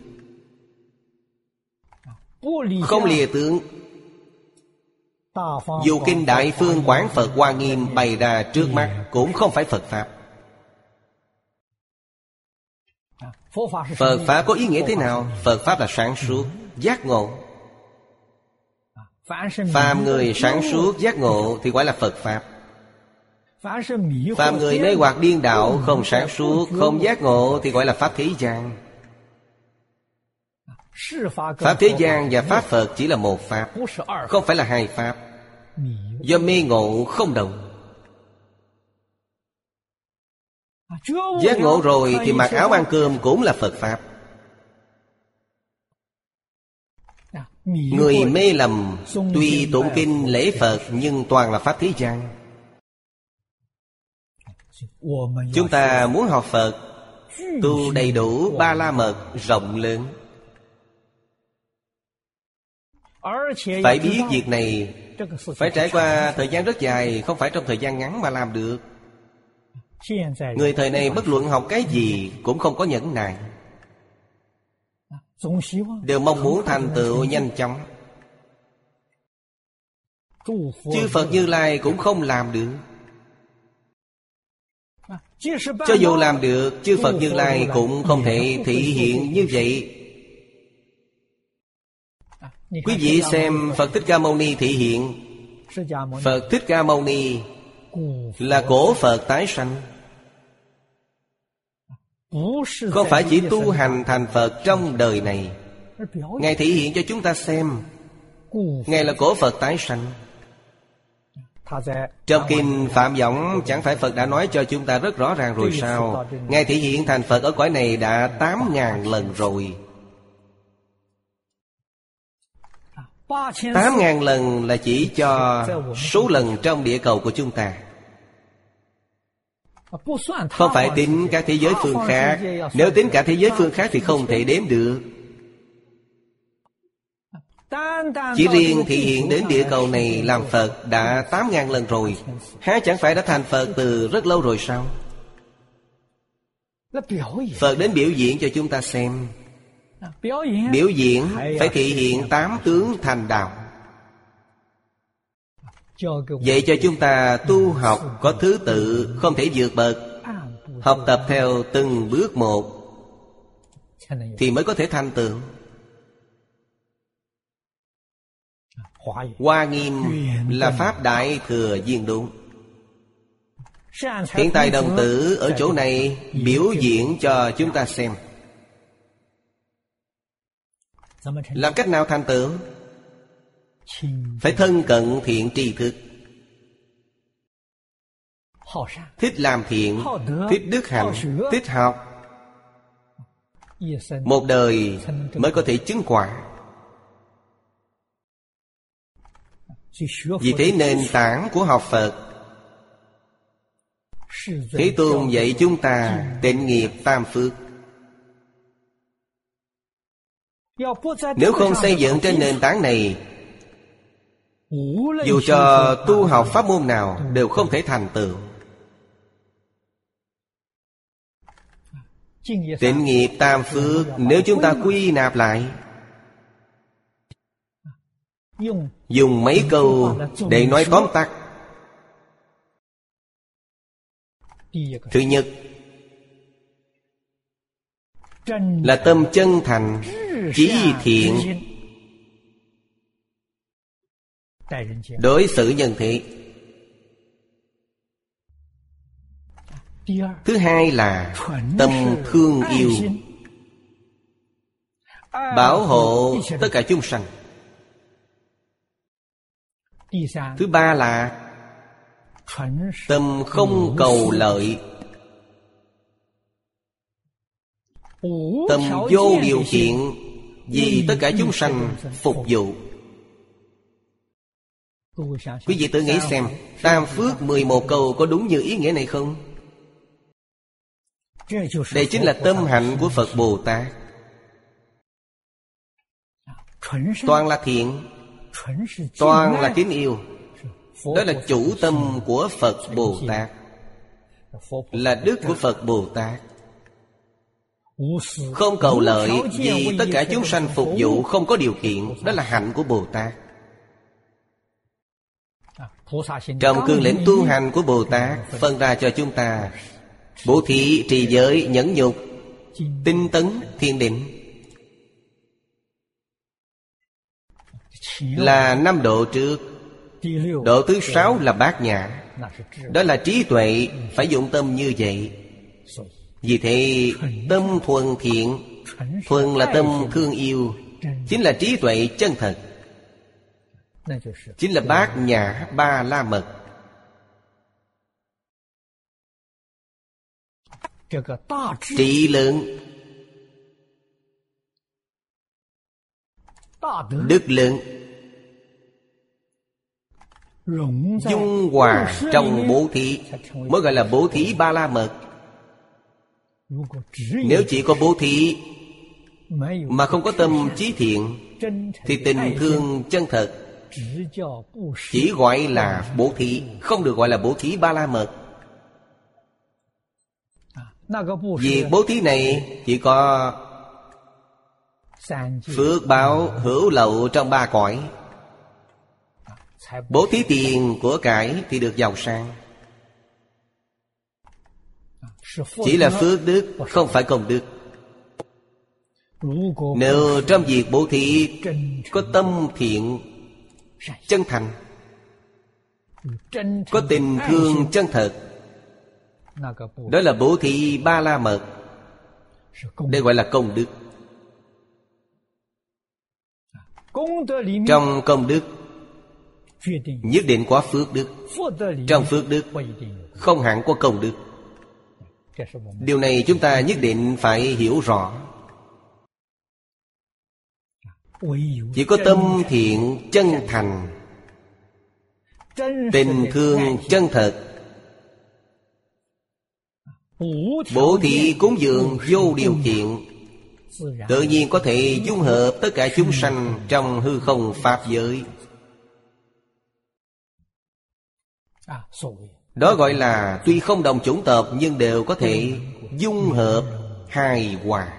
Không lìa tướng, dù kinh Đại Phương Quán Phật Hoa Nghiêm bày ra trước mắt cũng không phải Phật Pháp. Phật Pháp có ý nghĩa thế nào? Phật Pháp là sáng suốt, giác ngộ. Phàm người sáng suốt, giác ngộ thì gọi là Phật Pháp. Phàm người mê hoặc điên đạo, không sáng suốt, không giác ngộ thì gọi là Pháp thế gian. Pháp thế gian và Pháp Phật chỉ là một Pháp, không phải là hai Pháp. Do mê ngộ không đồng. Giác ngộ rồi thì mặc áo ăn cơm cũng là Phật Pháp. Người mê lầm tuy tụng kinh lễ Phật nhưng toàn là Pháp thế gian. Chúng ta muốn học Phật tu đầy đủ Ba La Mật rộng lớn. Phải biết việc này phải trải qua thời gian rất dài, không phải trong thời gian ngắn mà làm được. Người thời này bất luận học cái gì cũng không có nhẫn nại, đều mong muốn thành tựu nhanh chóng. Chư Phật Như Lai cũng không làm được. Cho dù làm được, chư Phật Như Lai cũng không thể thị hiện như vậy. Quý vị xem Phật Thích Ca Mâu Ni thị hiện, Phật Thích Ca Mâu Ni là cổ Phật tái sanh. Không phải chỉ tu hành thành Phật trong đời này. Ngài thể hiện cho chúng ta xem Ngài là cổ Phật tái sanh. Trong kinh Phạm Võng, chẳng phải Phật đã nói cho chúng ta rất rõ ràng rồi sao? Ngài thể hiện thành Phật ở cõi này đã 8.000 lần rồi. 8.000 lần là chỉ cho số lần trong địa cầu của chúng ta, không phải tính các thế giới phương khác. Nếu tính cả thế giới phương khác thì không thể đếm được. Chỉ riêng thể hiện đến địa cầu này làm Phật đã 8.000 lần rồi. Há chẳng phải đã thành Phật từ rất lâu rồi sao? Phật đến biểu diễn cho chúng ta xem. Biểu diễn phải thể hiện 8 tướng thành đạo, dạy cho chúng ta tu học có thứ tự, không thể vượt bậc. Học tập theo từng bước một thì mới có thể thành tựu. Hoa Nghiêm là Pháp Đại Thừa Viên Đúng. Hiện tại đồng tử ở chỗ này biểu diễn cho chúng ta xem. Làm cách nào thành tựu? Phải thân cận thiện tri thức, thích làm thiện, thích đức hạnh, thích học. Một đời mới có thể chứng quả. Vì thế nền tảng của học Phật, Thế Tôn dạy chúng ta tịnh nghiệp tam phước. Nếu không xây dựng trên nền tảng này, dù cho tu học pháp môn nào đều không thể thành tựu. Tịnh nghiệp tam phước nếu chúng ta quy nạp lại, dùng mấy câu để nói tóm tắt. Thứ nhất là tâm chân thành, chí thiện đối xử nhân thế. Thứ hai là tâm thương yêu, bảo hộ tất cả chúng sanh. Thứ ba là tâm không cầu lợi, tâm vô điều kiện vì tất cả chúng sanh phục vụ. Quý vị tự nghĩ xem, tam phước 11 câu có đúng như ý nghĩa này không? Đây chính là tâm hạnh của Phật Bồ Tát. Toàn là thiện, toàn là kính yêu. Đó là chủ tâm của Phật Bồ Tát, là đức của Phật Bồ Tát. Không cầu lợi vì tất cả chúng sanh phục vụ, không có điều kiện. Đó là hạnh của Bồ Tát. Trong cương lĩnh tu hành của Bồ Tát phân ra cho chúng ta bố thí, trì giới, nhẫn nhục, tinh tấn, thiền định, là 5 độ trước. Độ thứ 6 là bát nhã, đó là trí tuệ. Phải dụng tâm như vậy. Vì thế tâm thuần thiện, thuần là tâm thương yêu, chính là trí tuệ chân thật, chính là bát nhã ba la mật. Trị lượng, đức lượng, dung hòa trong bố thí mới gọi là bố thí ba la mật. Nếu chỉ có bố thí mà không có tâm chí thiện thì tình thương chân thật chỉ gọi là bố thí, không được gọi là bố thí ba la mật. Vì bố thí này chỉ có phước báo hữu lậu trong 3 cõi. Bố thí tiền của cải thì được giàu sang. Chỉ là phước đức, không phải công đức. Nếu trong việc bố thí có tâm thiện, chân thành, có tình thương chân thật. Đó là bố thí Ba La Mật. Đây gọi là công đức. Trong công đức nhất định có phước đức. Trong phước đức không hẳn có công đức. Điều này chúng ta nhất định phải hiểu rõ. Chỉ có tâm thiện chân thành, tình thương chân thật, bố thí cúng dường vô điều kiện, tự nhiên có thể dung hợp tất cả chúng sanh trong hư không pháp giới. Đó gọi là tuy không đồng chủng tộc nhưng đều có thể dung hợp hài hòa.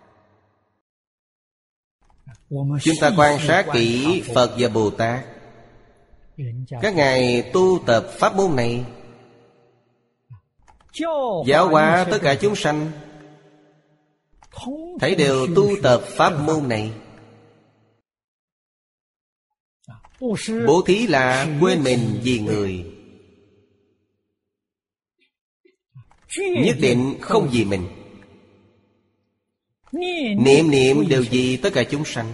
Chúng ta quan sát kỹ Phật và Bồ Tát. Các ngài tu tập pháp môn này, giáo hóa tất cả chúng sanh, thấy đều tu tập pháp môn này. Bố thí là quên mình vì người, nhất định không vì mình. Niệm niệm đều vì tất cả chúng sanh.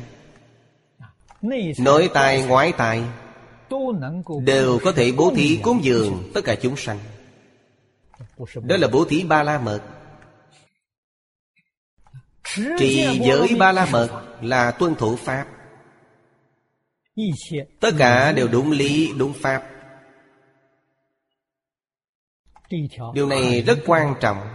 Nội tài ngoại tài đều có thể bố thí cúng dường tất cả chúng sanh. Đó là bố thí Ba La Mật. Trì giới Ba La Mật là tuân thủ pháp. Tất cả đều đúng lý, đúng pháp. Điều này rất quan trọng.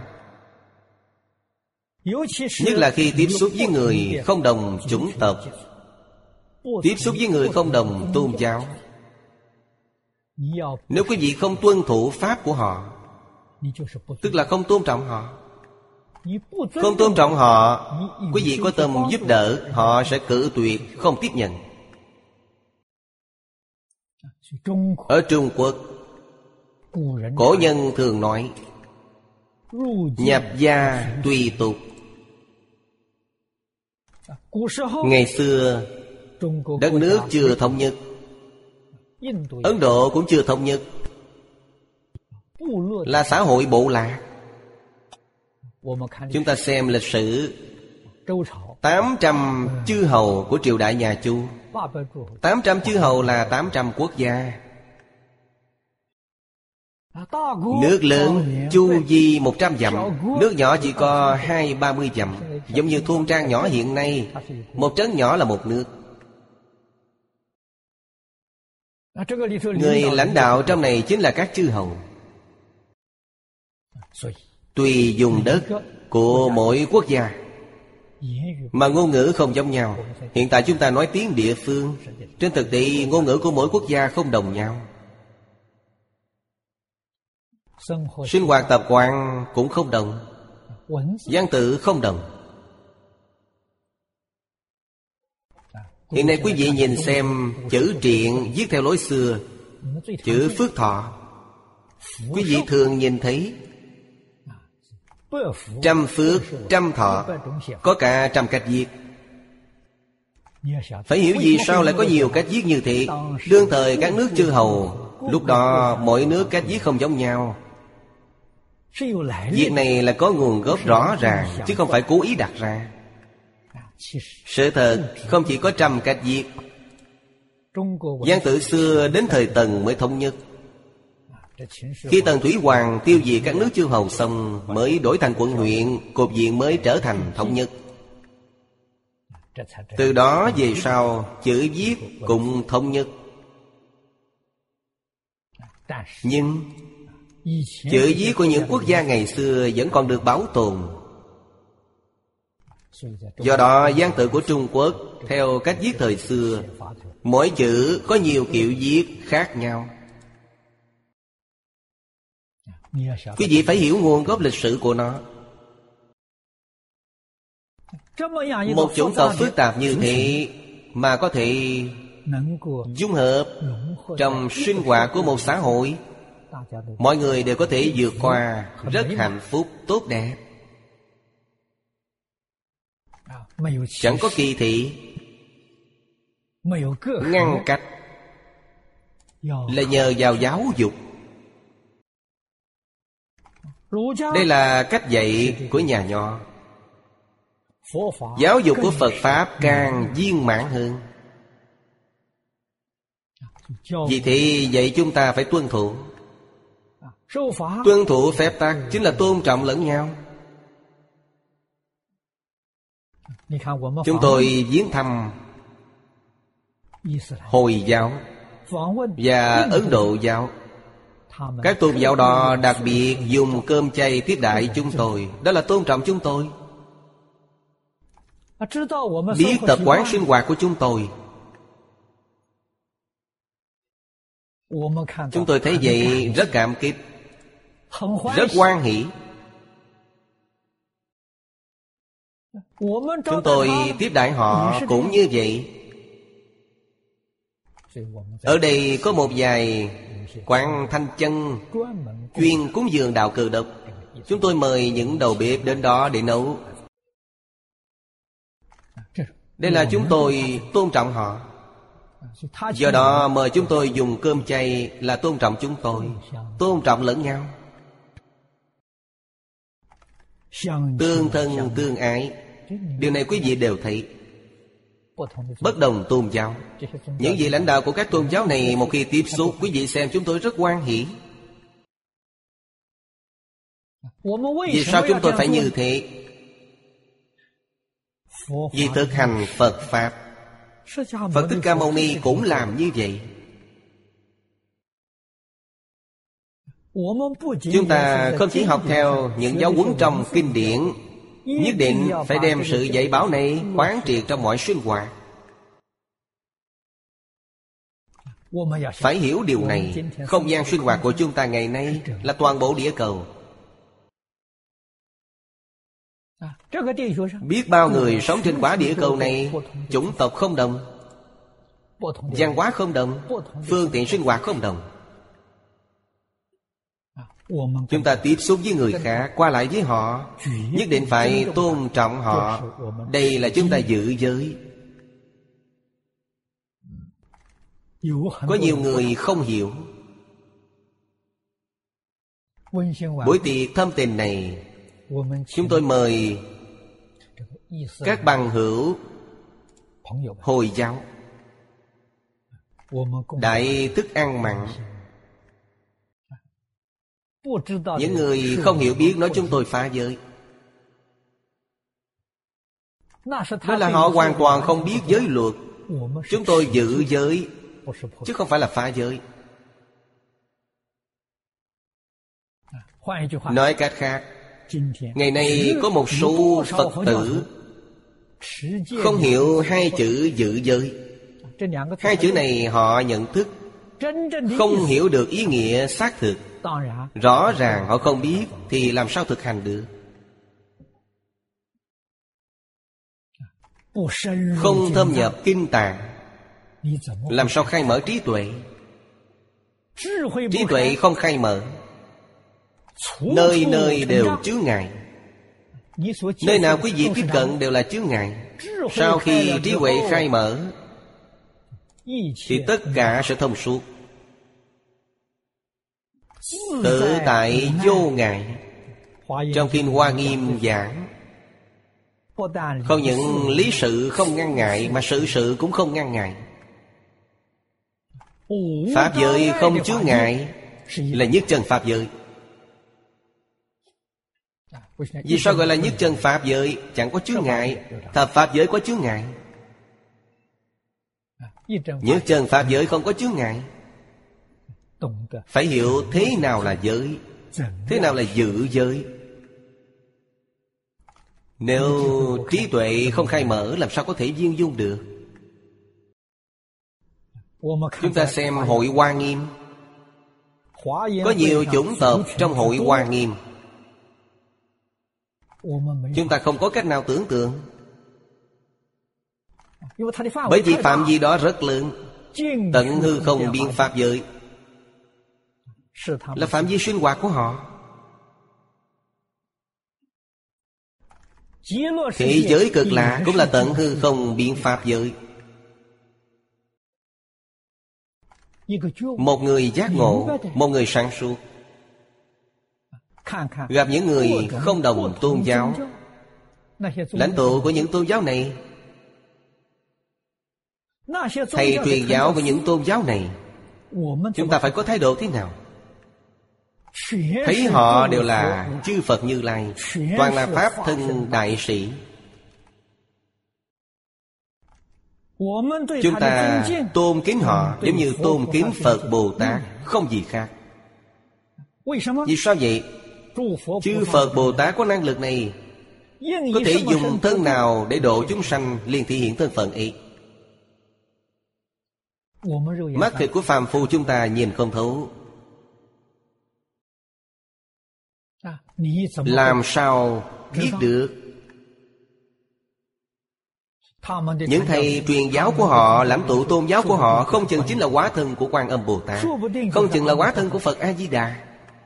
Nhất là khi tiếp xúc với người không đồng chủng tộc, tiếp xúc với người không đồng tôn giáo. Nếu quý vị không tuân thủ pháp của họ, tức là không tôn trọng họ. Không tôn trọng họ, quý vị có tâm giúp đỡ, họ sẽ cự tuyệt, không tiếp nhận. Ở Trung Quốc, cổ nhân thường nói nhập gia tùy tục. Ngày xưa đất nước chưa thống nhất, Ấn Độ cũng chưa thống nhất, là xã hội bộ lạc. Chúng ta xem lịch sử 800 chư hầu của triều đại nhà Chu. 800 chư hầu là 800 quốc gia. Nước lớn chu vi 100 dặm, nước nhỏ chỉ có 20-30 dặm. Giống như thôn trang nhỏ hiện nay, một trấn nhỏ là một nước. Người lãnh đạo trong này chính là các chư hầu. Tùy dùng đất của mỗi quốc gia mà ngôn ngữ không giống nhau. Hiện tại chúng ta nói tiếng địa phương, trên thực tế ngôn ngữ của mỗi quốc gia không đồng nhau. Sinh hoạt tập quán cũng không đồng, văn tự không đồng. Hiện nay quý vị nhìn xem chữ triện viết theo lối xưa, chữ Phước Thọ, quý vị thường nhìn thấy trăm phước, trăm thọ, có cả trăm cách viết. Phải hiểu vì sao lại có nhiều cách viết như thế. Đương thời các nước chư hầu, lúc đó mỗi nước cách viết không giống nhau. Việc này là có nguồn gốc rõ ràng, chứ không phải cố ý đặt ra. Sự thật không chỉ có trăm cách viết. Văn tự xưa đến thời Tần mới thống nhất. Khi Tần Thủy Hoàng tiêu diệt các nước chư hầu xong, mới đổi thành quận huyện, cột viện mới trở thành thống nhất. Từ đó về sau chữ viết cũng thống nhất. Nhưng chữ viết của những quốc gia ngày xưa vẫn còn được bảo tồn. Do đó văn tự của Trung Quốc theo cách viết thời xưa, mỗi chữ có nhiều kiểu viết khác nhau. Quý vị phải hiểu nguồn gốc lịch sử của nó. Một chủng tộc phức tạp như thế mà có thể dung hợp trong sinh hoạt của một xã hội, mọi người đều có thể vượt qua rất hạnh phúc, tốt đẹp. Chẳng có kỳ thị, ngăn cách, là nhờ vào giáo dục. Đây là cách dạy của nhà Nho. Giáo dục của Phật Pháp càng viên mãn hơn. Vì thế dạy chúng ta phải tuân thủ. Tuân thủ phép tắc chính là tôn trọng lẫn nhau. Chúng tôi viếng thăm Hồi giáo và Ấn Độ giáo. Các tôn giáo đó đặc biệt dùng cơm chay tiếp đãi chúng tôi. Đó là tôn trọng chúng tôi. Biết tập quán sinh hoạt của chúng tôi. Chúng tôi thấy vậy rất cảm kích, rất hoan hỷ. Chúng tôi tiếp đãi họ cũng như vậy. Ở đây có một vài quán thanh chân chuyên cúng dường đạo Cờ Độc. Chúng tôi mời những đầu bếp đến đó để nấu. Đây là chúng tôi tôn trọng họ. Do đó mời chúng tôi dùng cơm chay là tôn trọng chúng tôi, tôn trọng lẫn nhau, tương thân tương ái. Điều này quý vị đều thấy. Bất đồng tôn giáo, những vị lãnh đạo của các tôn giáo này một khi tiếp xúc, quý vị xem chúng tôi rất hoan hỷ. Vì sao chúng tôi phải như thế? Vì thực hành Phật Pháp. Phật Thích Ca Mâu Ni cũng làm như vậy. Chúng ta không chỉ học theo những giáo huấn trong kinh điển, nhất định phải đem sự dạy bảo này quán triệt trong mọi sinh hoạt. Phải hiểu điều này. Không gian sinh hoạt của chúng ta ngày nay là toàn bộ địa cầu. Biết bao người sống trên quả địa cầu này, chủng tộc không đồng, văn hóa không đồng, phương tiện sinh hoạt không đồng. Chúng ta tiếp xúc với người khác, qua lại với họ, nhất định phải tôn trọng họ. Đây là chúng ta giữ giới. Có nhiều người không hiểu. Buổi tiệc thâm tình này, chúng tôi mời các bằng hữu Hồi giáo, đại thức ăn mặn. Những người không hiểu biết nói chúng tôi phá giới. Đó là họ hoàn toàn không biết giới luật. Chúng tôi giữ giới, chứ không phải là phá giới. Nói cách khác, ngày nay có một số Phật tử không hiểu hai chữ giữ giới. Hai chữ này họ nhận thức, không hiểu được ý nghĩa xác thực. Rõ ràng họ không biết thì làm sao thực hành được. Không thâm nhập kinh tạng, làm sao khai mở trí tuệ? Trí tuệ không khai mở, nơi nơi đều chướng ngại. Nơi nào quý vị tiếp cận đều là chướng ngại. Sau khi trí huệ khai mở thì tất cả sẽ thông suốt. Tự tại vô ngại. Trong Kinh Hoa Nghiêm giảng, không những lý sự không ngăn ngại, mà sự sự cũng không ngăn ngại. Pháp giới không chướng ngại là nhất chân Pháp giới. Vì sao gọi là nhất chân Pháp giới? Chẳng có chướng ngại. Thập Pháp giới có chướng ngại. Nhất chân Pháp giới không có chướng ngại. Phải hiểu thế nào là giới, thế nào là giữ giới. Nếu trí tuệ không khai mở, làm sao có thể viên dung được? Chúng ta xem Hội Hoa Nghiêm. Có nhiều chủng tộc trong Hội Hoa Nghiêm. Chúng ta không có cách nào tưởng tượng. Bởi vì phạm vi đó rất lớn. Tận hư không biên pháp giới là phạm vi sinh hoạt của họ. Thế giới cực lạ cũng là tận hư không biên pháp giới. Một người giác ngộ, một người sáng suốt. Gặp những người không đồng tôn giáo, lãnh tụ của những tôn giáo này, thầy truyền giáo của những tôn giáo này, chúng ta phải có thái độ thế nào? Thấy họ đều là chư Phật Như Lai, toàn là Pháp thân đại sĩ. Chúng ta tôn kính họ giống như tôn kính Phật Bồ Tát, không gì khác. Vì sao vậy? Chư Phật Bồ Tát có năng lực này, có thể dùng thân nào để độ chúng sanh, liền thể hiện thân phận ấy. Mắt thịt của phàm phu chúng ta nhìn không thấu. Làm sao biết được? Những thầy truyền giáo của họ, lãnh tụ tôn giáo của họ, không chừng chính là hóa thân của Quan Âm Bồ Tát, không chừng là hóa thân của Phật A-di-đà.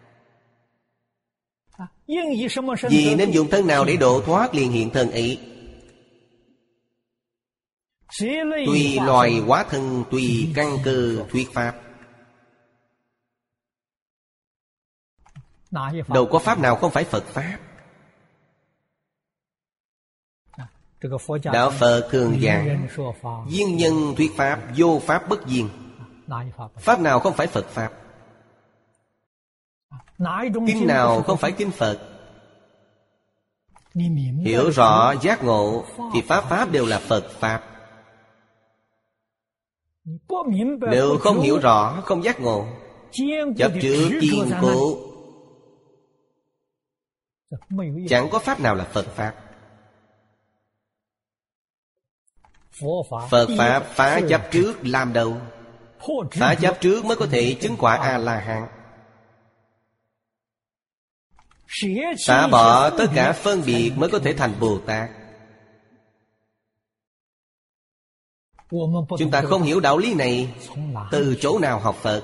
Vì nên dùng thân nào để độ thoát, liền hiện thân ấy. Tùy loài hóa thân, tùy căn cơ thuyết pháp. Đâu có pháp nào không phải Phật Pháp. Đạo Phật thường giảng duyên nhân thuyết pháp, vô pháp bất duyên. Pháp nào không phải Phật Pháp? Kinh nào không phải kinh Phật? Hiểu rõ giác ngộ thì pháp đều là Phật Pháp. Nếu không hiểu rõ, không giác ngộ, chấp trước kiên cố, chẳng có pháp nào là Phật Pháp. Phật Pháp phá chấp trước làm đầu. Phá chấp trước mới có thể chứng quả A-la-hán. Xả bỏ tất cả phân biệt mới có thể thành Bồ Tát. Chúng ta không hiểu đạo lý này, từ chỗ nào học Phật?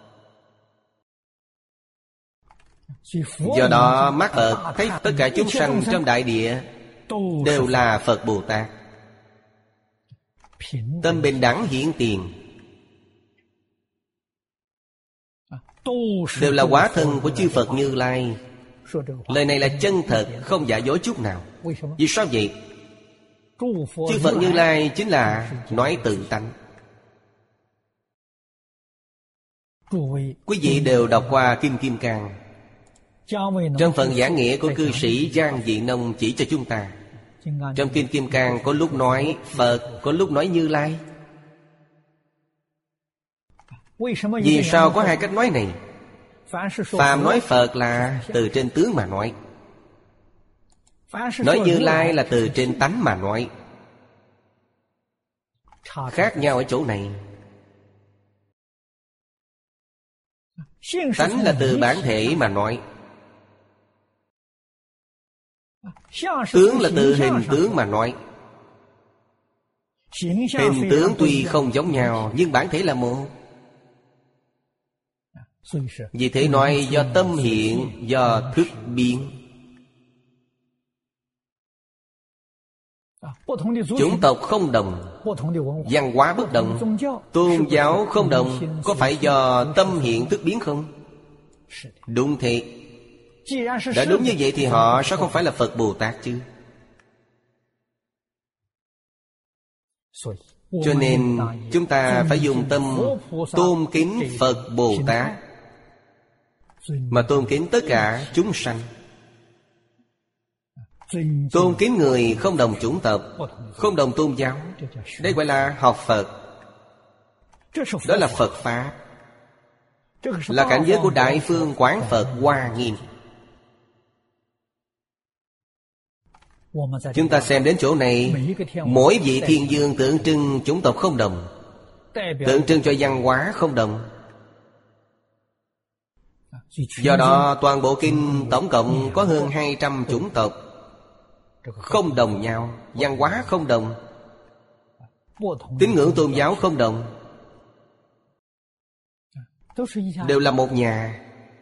Do đó mắt Phật thấy tất cả chúng sanh trong đại địa đều là Phật Bồ Tát. Tâm bình đẳng hiện tiền, đều là hóa thân của chư Phật Như Lai. Lời này là chân thật, không giả dối chút nào. Vì sao vậy? Chư Phật Như Lai chính là nói tự tánh. Quý vị đều đọc qua Kinh Kim Cang. Trong phần giảng nghĩa của cư sĩ Giang Dị Nông chỉ cho chúng ta, trong Kinh Kim Cang có lúc nói Phật, có lúc nói Như Lai. Vì sao có hai cách nói này? Phàm nói Phật là từ trên tướng mà nói, nói Như Lai là từ trên tánh mà nói. Khác nhau ở chỗ này. Tánh là từ bản thể mà nói, tướng là từ hình tướng mà nói. Hình tướng tuy không giống nhau, nhưng bản thể là một. Vì thế nói do tâm hiện, do thức biến. Chủng tộc không đồng, văn hóa bất đồng, tôn giáo không đồng, có phải do tâm hiện thức biến không? Đúng thế. Đã đúng như vậy thì họ sao không phải là Phật Bồ Tát chứ? Cho nên chúng ta phải dùng tâm tôn kính Phật Bồ Tát, mà tôn kính tất cả chúng sanh. Tôn kính người không đồng chủng tộc, không đồng tôn giáo, đây gọi là học Phật. Đó là Phật Pháp, là cảnh giới của Đại Phương Quán Phật Hoa Nghiêm. Chúng ta xem đến chỗ này, mỗi vị thiên dương tượng trưng chủng tộc không đồng, tượng trưng cho văn hóa không đồng. Do đó toàn bộ kinh tổng cộng có hơn 200 chủng tộc không đồng nhau, văn hóa không đồng, tín ngưỡng tôn giáo không đồng, đều là một nhà.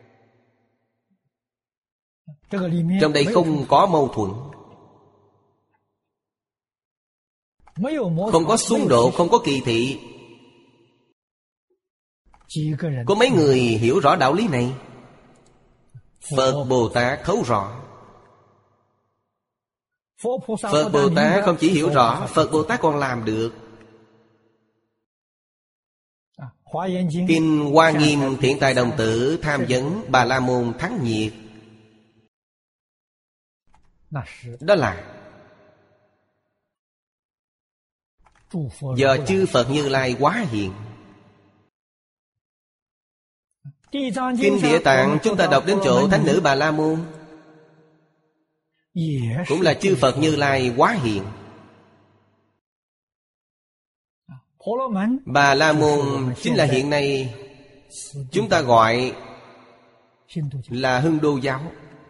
Trong đây không có mâu thuẫn, không có xung đột, không có kỳ thị. Có mấy người hiểu rõ đạo lý này? Phật Bồ Tát thấu rõ. Phật Bồ Tát không chỉ hiểu rõ, Phật Bồ Tát còn làm được. Kinh Hoa Nghiêm Thiện Tài Đồng Tử tham vấn Bà La Môn thắng nhiệt. Đó là do chư Phật Như Lai hóa hiện. Kinh Địa Tạng chúng ta đọc đến chỗ Thánh Nữ Bà La Môn, cũng là chư Phật Như Lai hóa hiện. Bà La Môn chính là hiện nay chúng ta gọi là Hưng Đô giáo.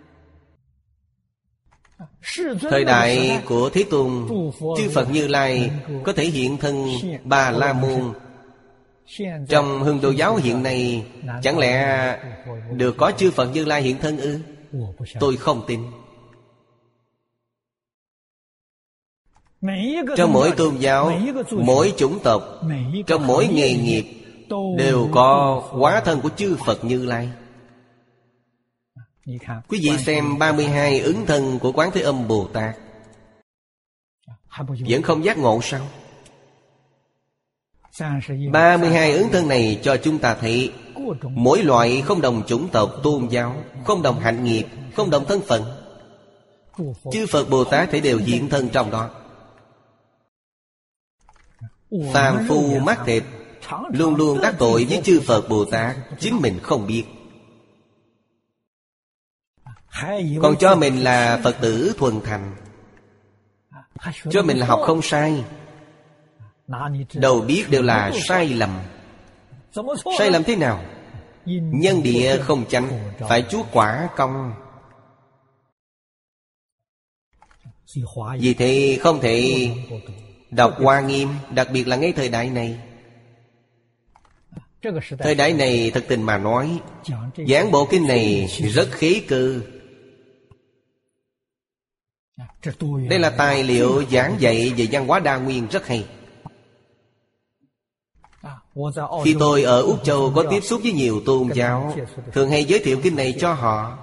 Thời đại của Thế Tôn, chư Phật Như Lai có thể hiện thân Bà La Môn. Trong Hưng Đô giáo hiện nay, chẳng lẽ được có chư Phật Như Lai hiện thân ư? Tôi không tin. Trong mỗi tôn giáo, mỗi chủng tộc, trong mỗi nghề nghiệp đều có hóa thân của chư Phật Như Lai. Quý vị xem 32 ứng thân của Quán Thế Âm Bồ Tát, vẫn không giác ngộ sao? 32 ứng thân này cho chúng ta thấy mỗi loại không đồng chủng tộc tôn giáo, không đồng hạnh nghiệp, không đồng thân phận, chư Phật Bồ Tát thể đều hiện thân trong đó. Phàm phu mắt thịt luôn luôn đắc tội với chư Phật Bồ Tát, chính mình không biết, còn cho mình là Phật tử thuần thành, cho mình là học không sai. Đầu biết đều là sai lầm. Sai lầm thế nào? Nhân địa không chánh, phải chuốc quả công. Vì thế không thể đọc Hoa Nghiêm, đặc biệt là ngay thời đại này. Thời đại này thật tình mà nói, giảng bộ kinh này rất khế cơ. Đây là tài liệu giảng dạy về văn hóa đa nguyên rất hay. Khi tôi ở Úc Châu có tiếp xúc với nhiều tôn giáo, thường hay giới thiệu kinh này cho họ.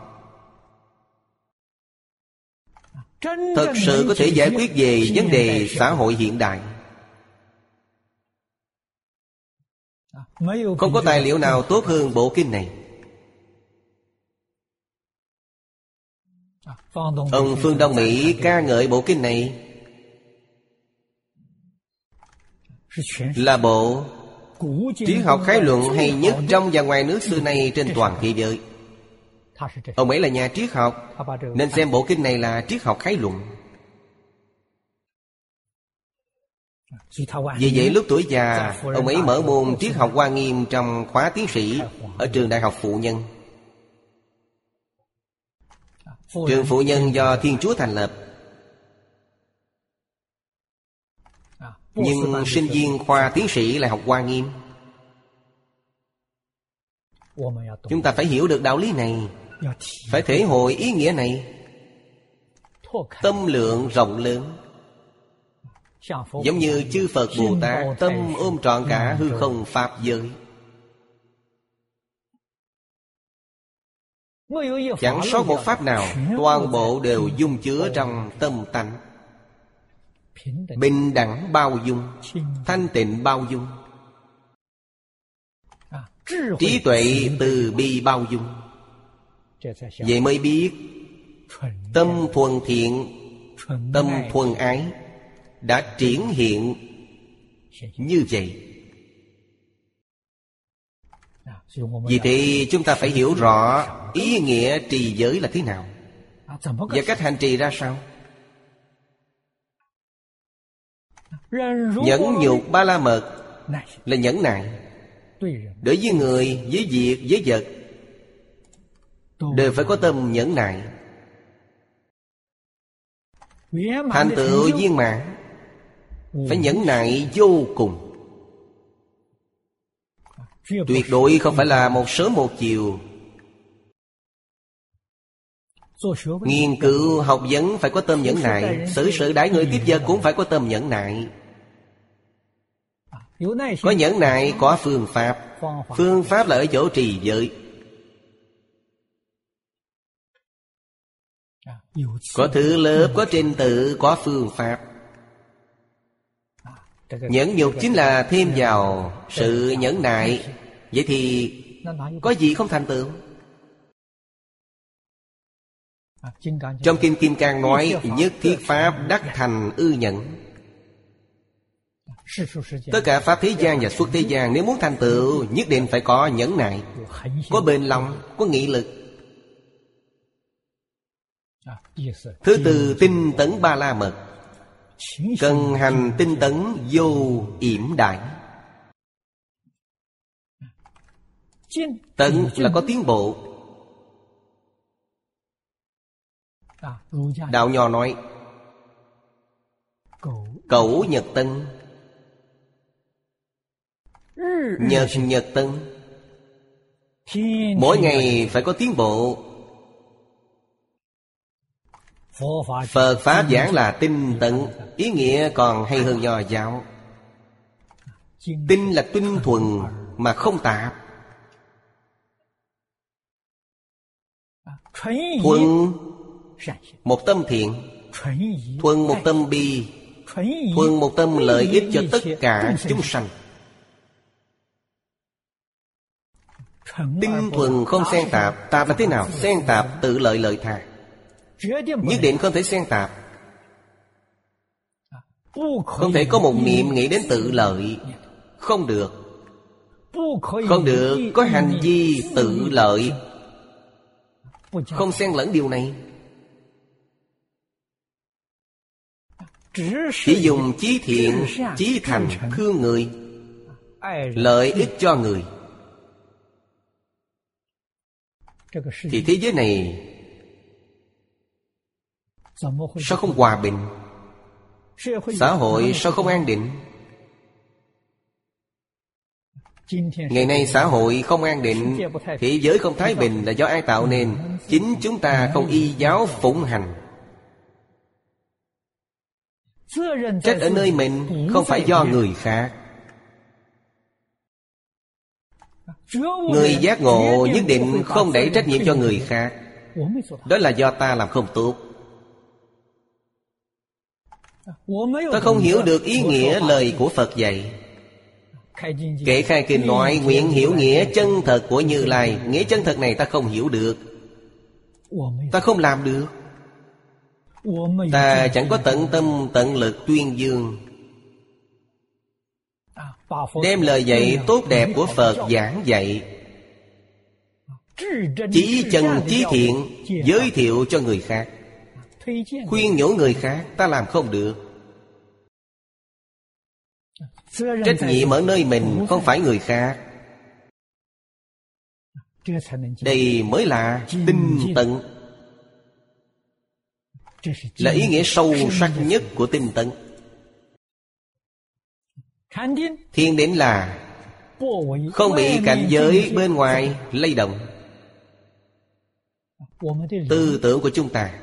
Thật sự có thể giải quyết về vấn đề xã hội hiện đại. Không có tài liệu nào tốt hơn bộ kinh này. Ông Phương Đông Mỹ ca ngợi bộ kinh này là bộ triết học khái luận hay nhất trong và ngoài nước xưa nay trên toàn thế giới. Ông ấy là nhà triết học, nên xem bộ kinh này là triết học khái luận. Vì vậy lúc tuổi già, ông ấy mở môn triết học Hoa Nghiêm trong khóa tiến sĩ ở trường Đại học Phụ Nhân. Trường Phụ Nhân do Thiên Chúa thành lập, nhưng sinh viên khoa tiến sĩ lại học Hoa Nghiêm. Chúng ta phải hiểu được đạo lý này, phải thể hội ý nghĩa này. Tâm lượng rộng lớn, giống như chư Phật Bồ Tát tâm ôm trọn cả hư không pháp giới. Chẳng sót một pháp nào, toàn bộ đều dung chứa trong tâm tánh. Bình đẳng bao dung, thanh tịnh bao dung, trí tuệ từ bi bao dung. Vậy mới biết tâm thuần thiện, tâm thuần ái đã triển hiện như vậy. Vì thế chúng ta phải hiểu rõ ý nghĩa trì giới là thế nào và cách hành trì ra sao. Nhẫn nhục ba la mật là nhẫn nại. Đối với người, với việc, với vật đều phải có tâm nhẫn nại. Thành tựu viên mãn phải nhẫn nại vô cùng. Tuyệt đối không phải là một sớm một chiều. Nghiên cứu học vấn phải có tâm nhẫn nại, xử sự đãi người tiếp vật cũng phải có tâm nhẫn nại. Có nhẫn nại, có phương pháp. Phương pháp là ở chỗ trì giới. Có thứ lớp, có trình tự, có phương pháp. Nhẫn nhục chính là thêm vào sự nhẫn nại. Vậy thì có gì không thành tựu? Trong Kinh Kim Cang nói: nhất thiết pháp đắc thành ư nhẫn. Tất cả pháp thế gian và xuất thế gian, nếu muốn thành tựu nhất định phải có nhẫn nại, có bền lòng, có nghị lực. Thứ tư, tinh tấn ba la mật. Cần hành tinh tấn vô yểm đại. Tấn là có tiến bộ. Đạo Nho nói: cẩu nhật tân, nhật nhật tân. Mỗi ngày phải có tiến bộ. Phật Pháp giảng là tinh tấn, ý nghĩa còn hay hơn Nho giáo. Tinh là tinh thuần mà không tạp. Thuần một tâm thiện, thuần một tâm bi, thuần một tâm lợi ích cho tất cả chúng sanh. Tinh thuần không xen tạp. Tạp là thế nào? Xen tạp tự lợi lợi tha. Nhất định không thể xen tạp. Không thể có một niệm nghĩ đến tự lợi. Không được. Không được có hành vi tự lợi. Không xen lẫn điều này. Chỉ dùng chí thiện, chí thành thương người, lợi ích cho người, thì thế giới này sao không hòa bình? Xã hội sao không an định? Ngày nay xã hội không an định, thế giới không thái bình là do ai tạo nên? Chính chúng ta không y giáo phụng hành. Trách ở nơi mình, không phải do người khác. Người giác ngộ nhất định không đẩy trách nhiệm cho người khác. Đó là do ta làm không tốt. Ta không hiểu được ý nghĩa lời của Phật dạy. Kệ khai kinh nói: nguyện hiểu nghĩa chân thật của Như Lai. Nghĩa chân thật này ta không hiểu được, ta không làm được. Ta chẳng có tận tâm tận lực tuyên dương, đem lời dạy tốt đẹp của Phật giảng dạy, chí chân chí thiện giới thiệu cho người khác, khuyên nhủ người khác. Ta làm không được. Trách nhiệm ở nơi mình, không phải người khác. Đây mới là tinh tấn, là ý nghĩa sâu sắc nhất của tinh tấn. Thiền định là không bị cảnh giới bên ngoài lay động. Tư tưởng của chúng ta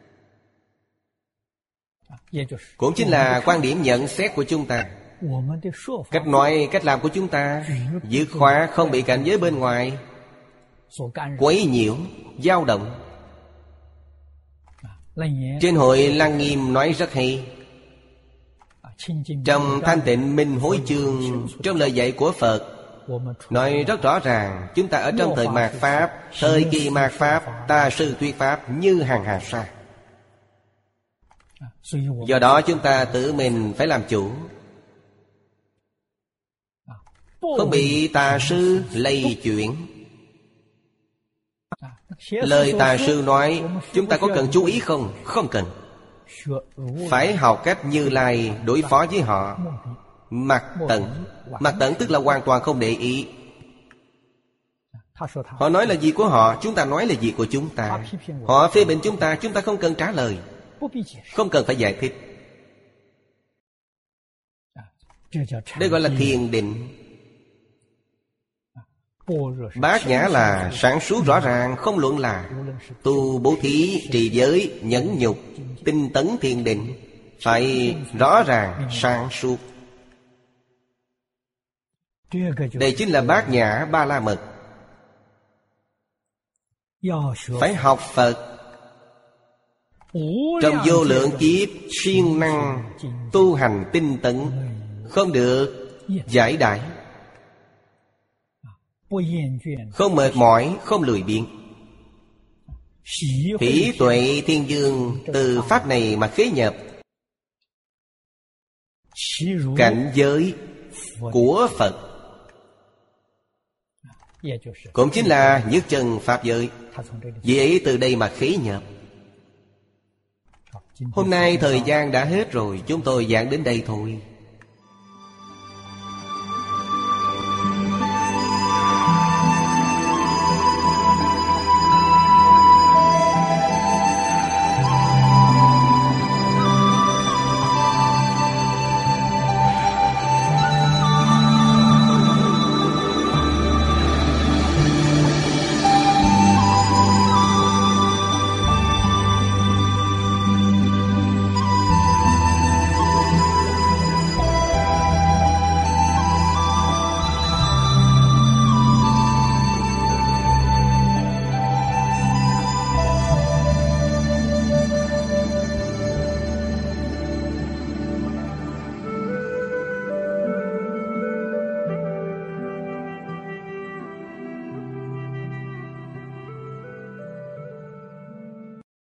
cũng chính là quan điểm nhận xét của chúng ta. Cách nói, cách làm của chúng ta dứt khoát không bị cảnh giới bên ngoài quấy nhiễu, dao động. Trên hội Lăng Nghiêm nói rất hay. Trong Thanh Tịnh Minh Hối chương, trong lời dạy của Phật nói rất rõ ràng: chúng ta ở trong thời mạt Pháp, thời kỳ mạt Pháp, ta sư thuyết Pháp như hàng hà sa. Do đó chúng ta tự mình phải làm chủ, không bị tà sư lây chuyển. Lời tà sư nói chúng ta có cần chú ý không? Không cần. Phải học cách Như Lai đối phó với họ. Mặc tận. Mặc tận tức là hoàn toàn không để ý. Họ nói là gì của họ, chúng ta nói là gì của chúng ta. Họ phê bình chúng ta không cần trả lời, không cần phải giải thích. Đây gọi là thiền định. Bát nhã là sáng suốt rõ ràng, không luận là tu bố thí, trì giới, nhẫn nhục, tinh tấn, thiền định, phải rõ ràng sáng suốt. Đây chính là Bát Nhã Ba La Mật. Phải học Phật. Trong vô lượng kiếp siêng năng tu hành tinh tấn, không được giải đãi, không mệt mỏi, không lười biếng. Hỷ tuệ thiên dương từ pháp này mà khế nhập cảnh giới của Phật, cũng chính là nhất chân pháp giới. Vì ấy từ đây mà khế nhập. Hôm nay thời gian đã hết rồi, chúng tôi giảng đến đây thôi.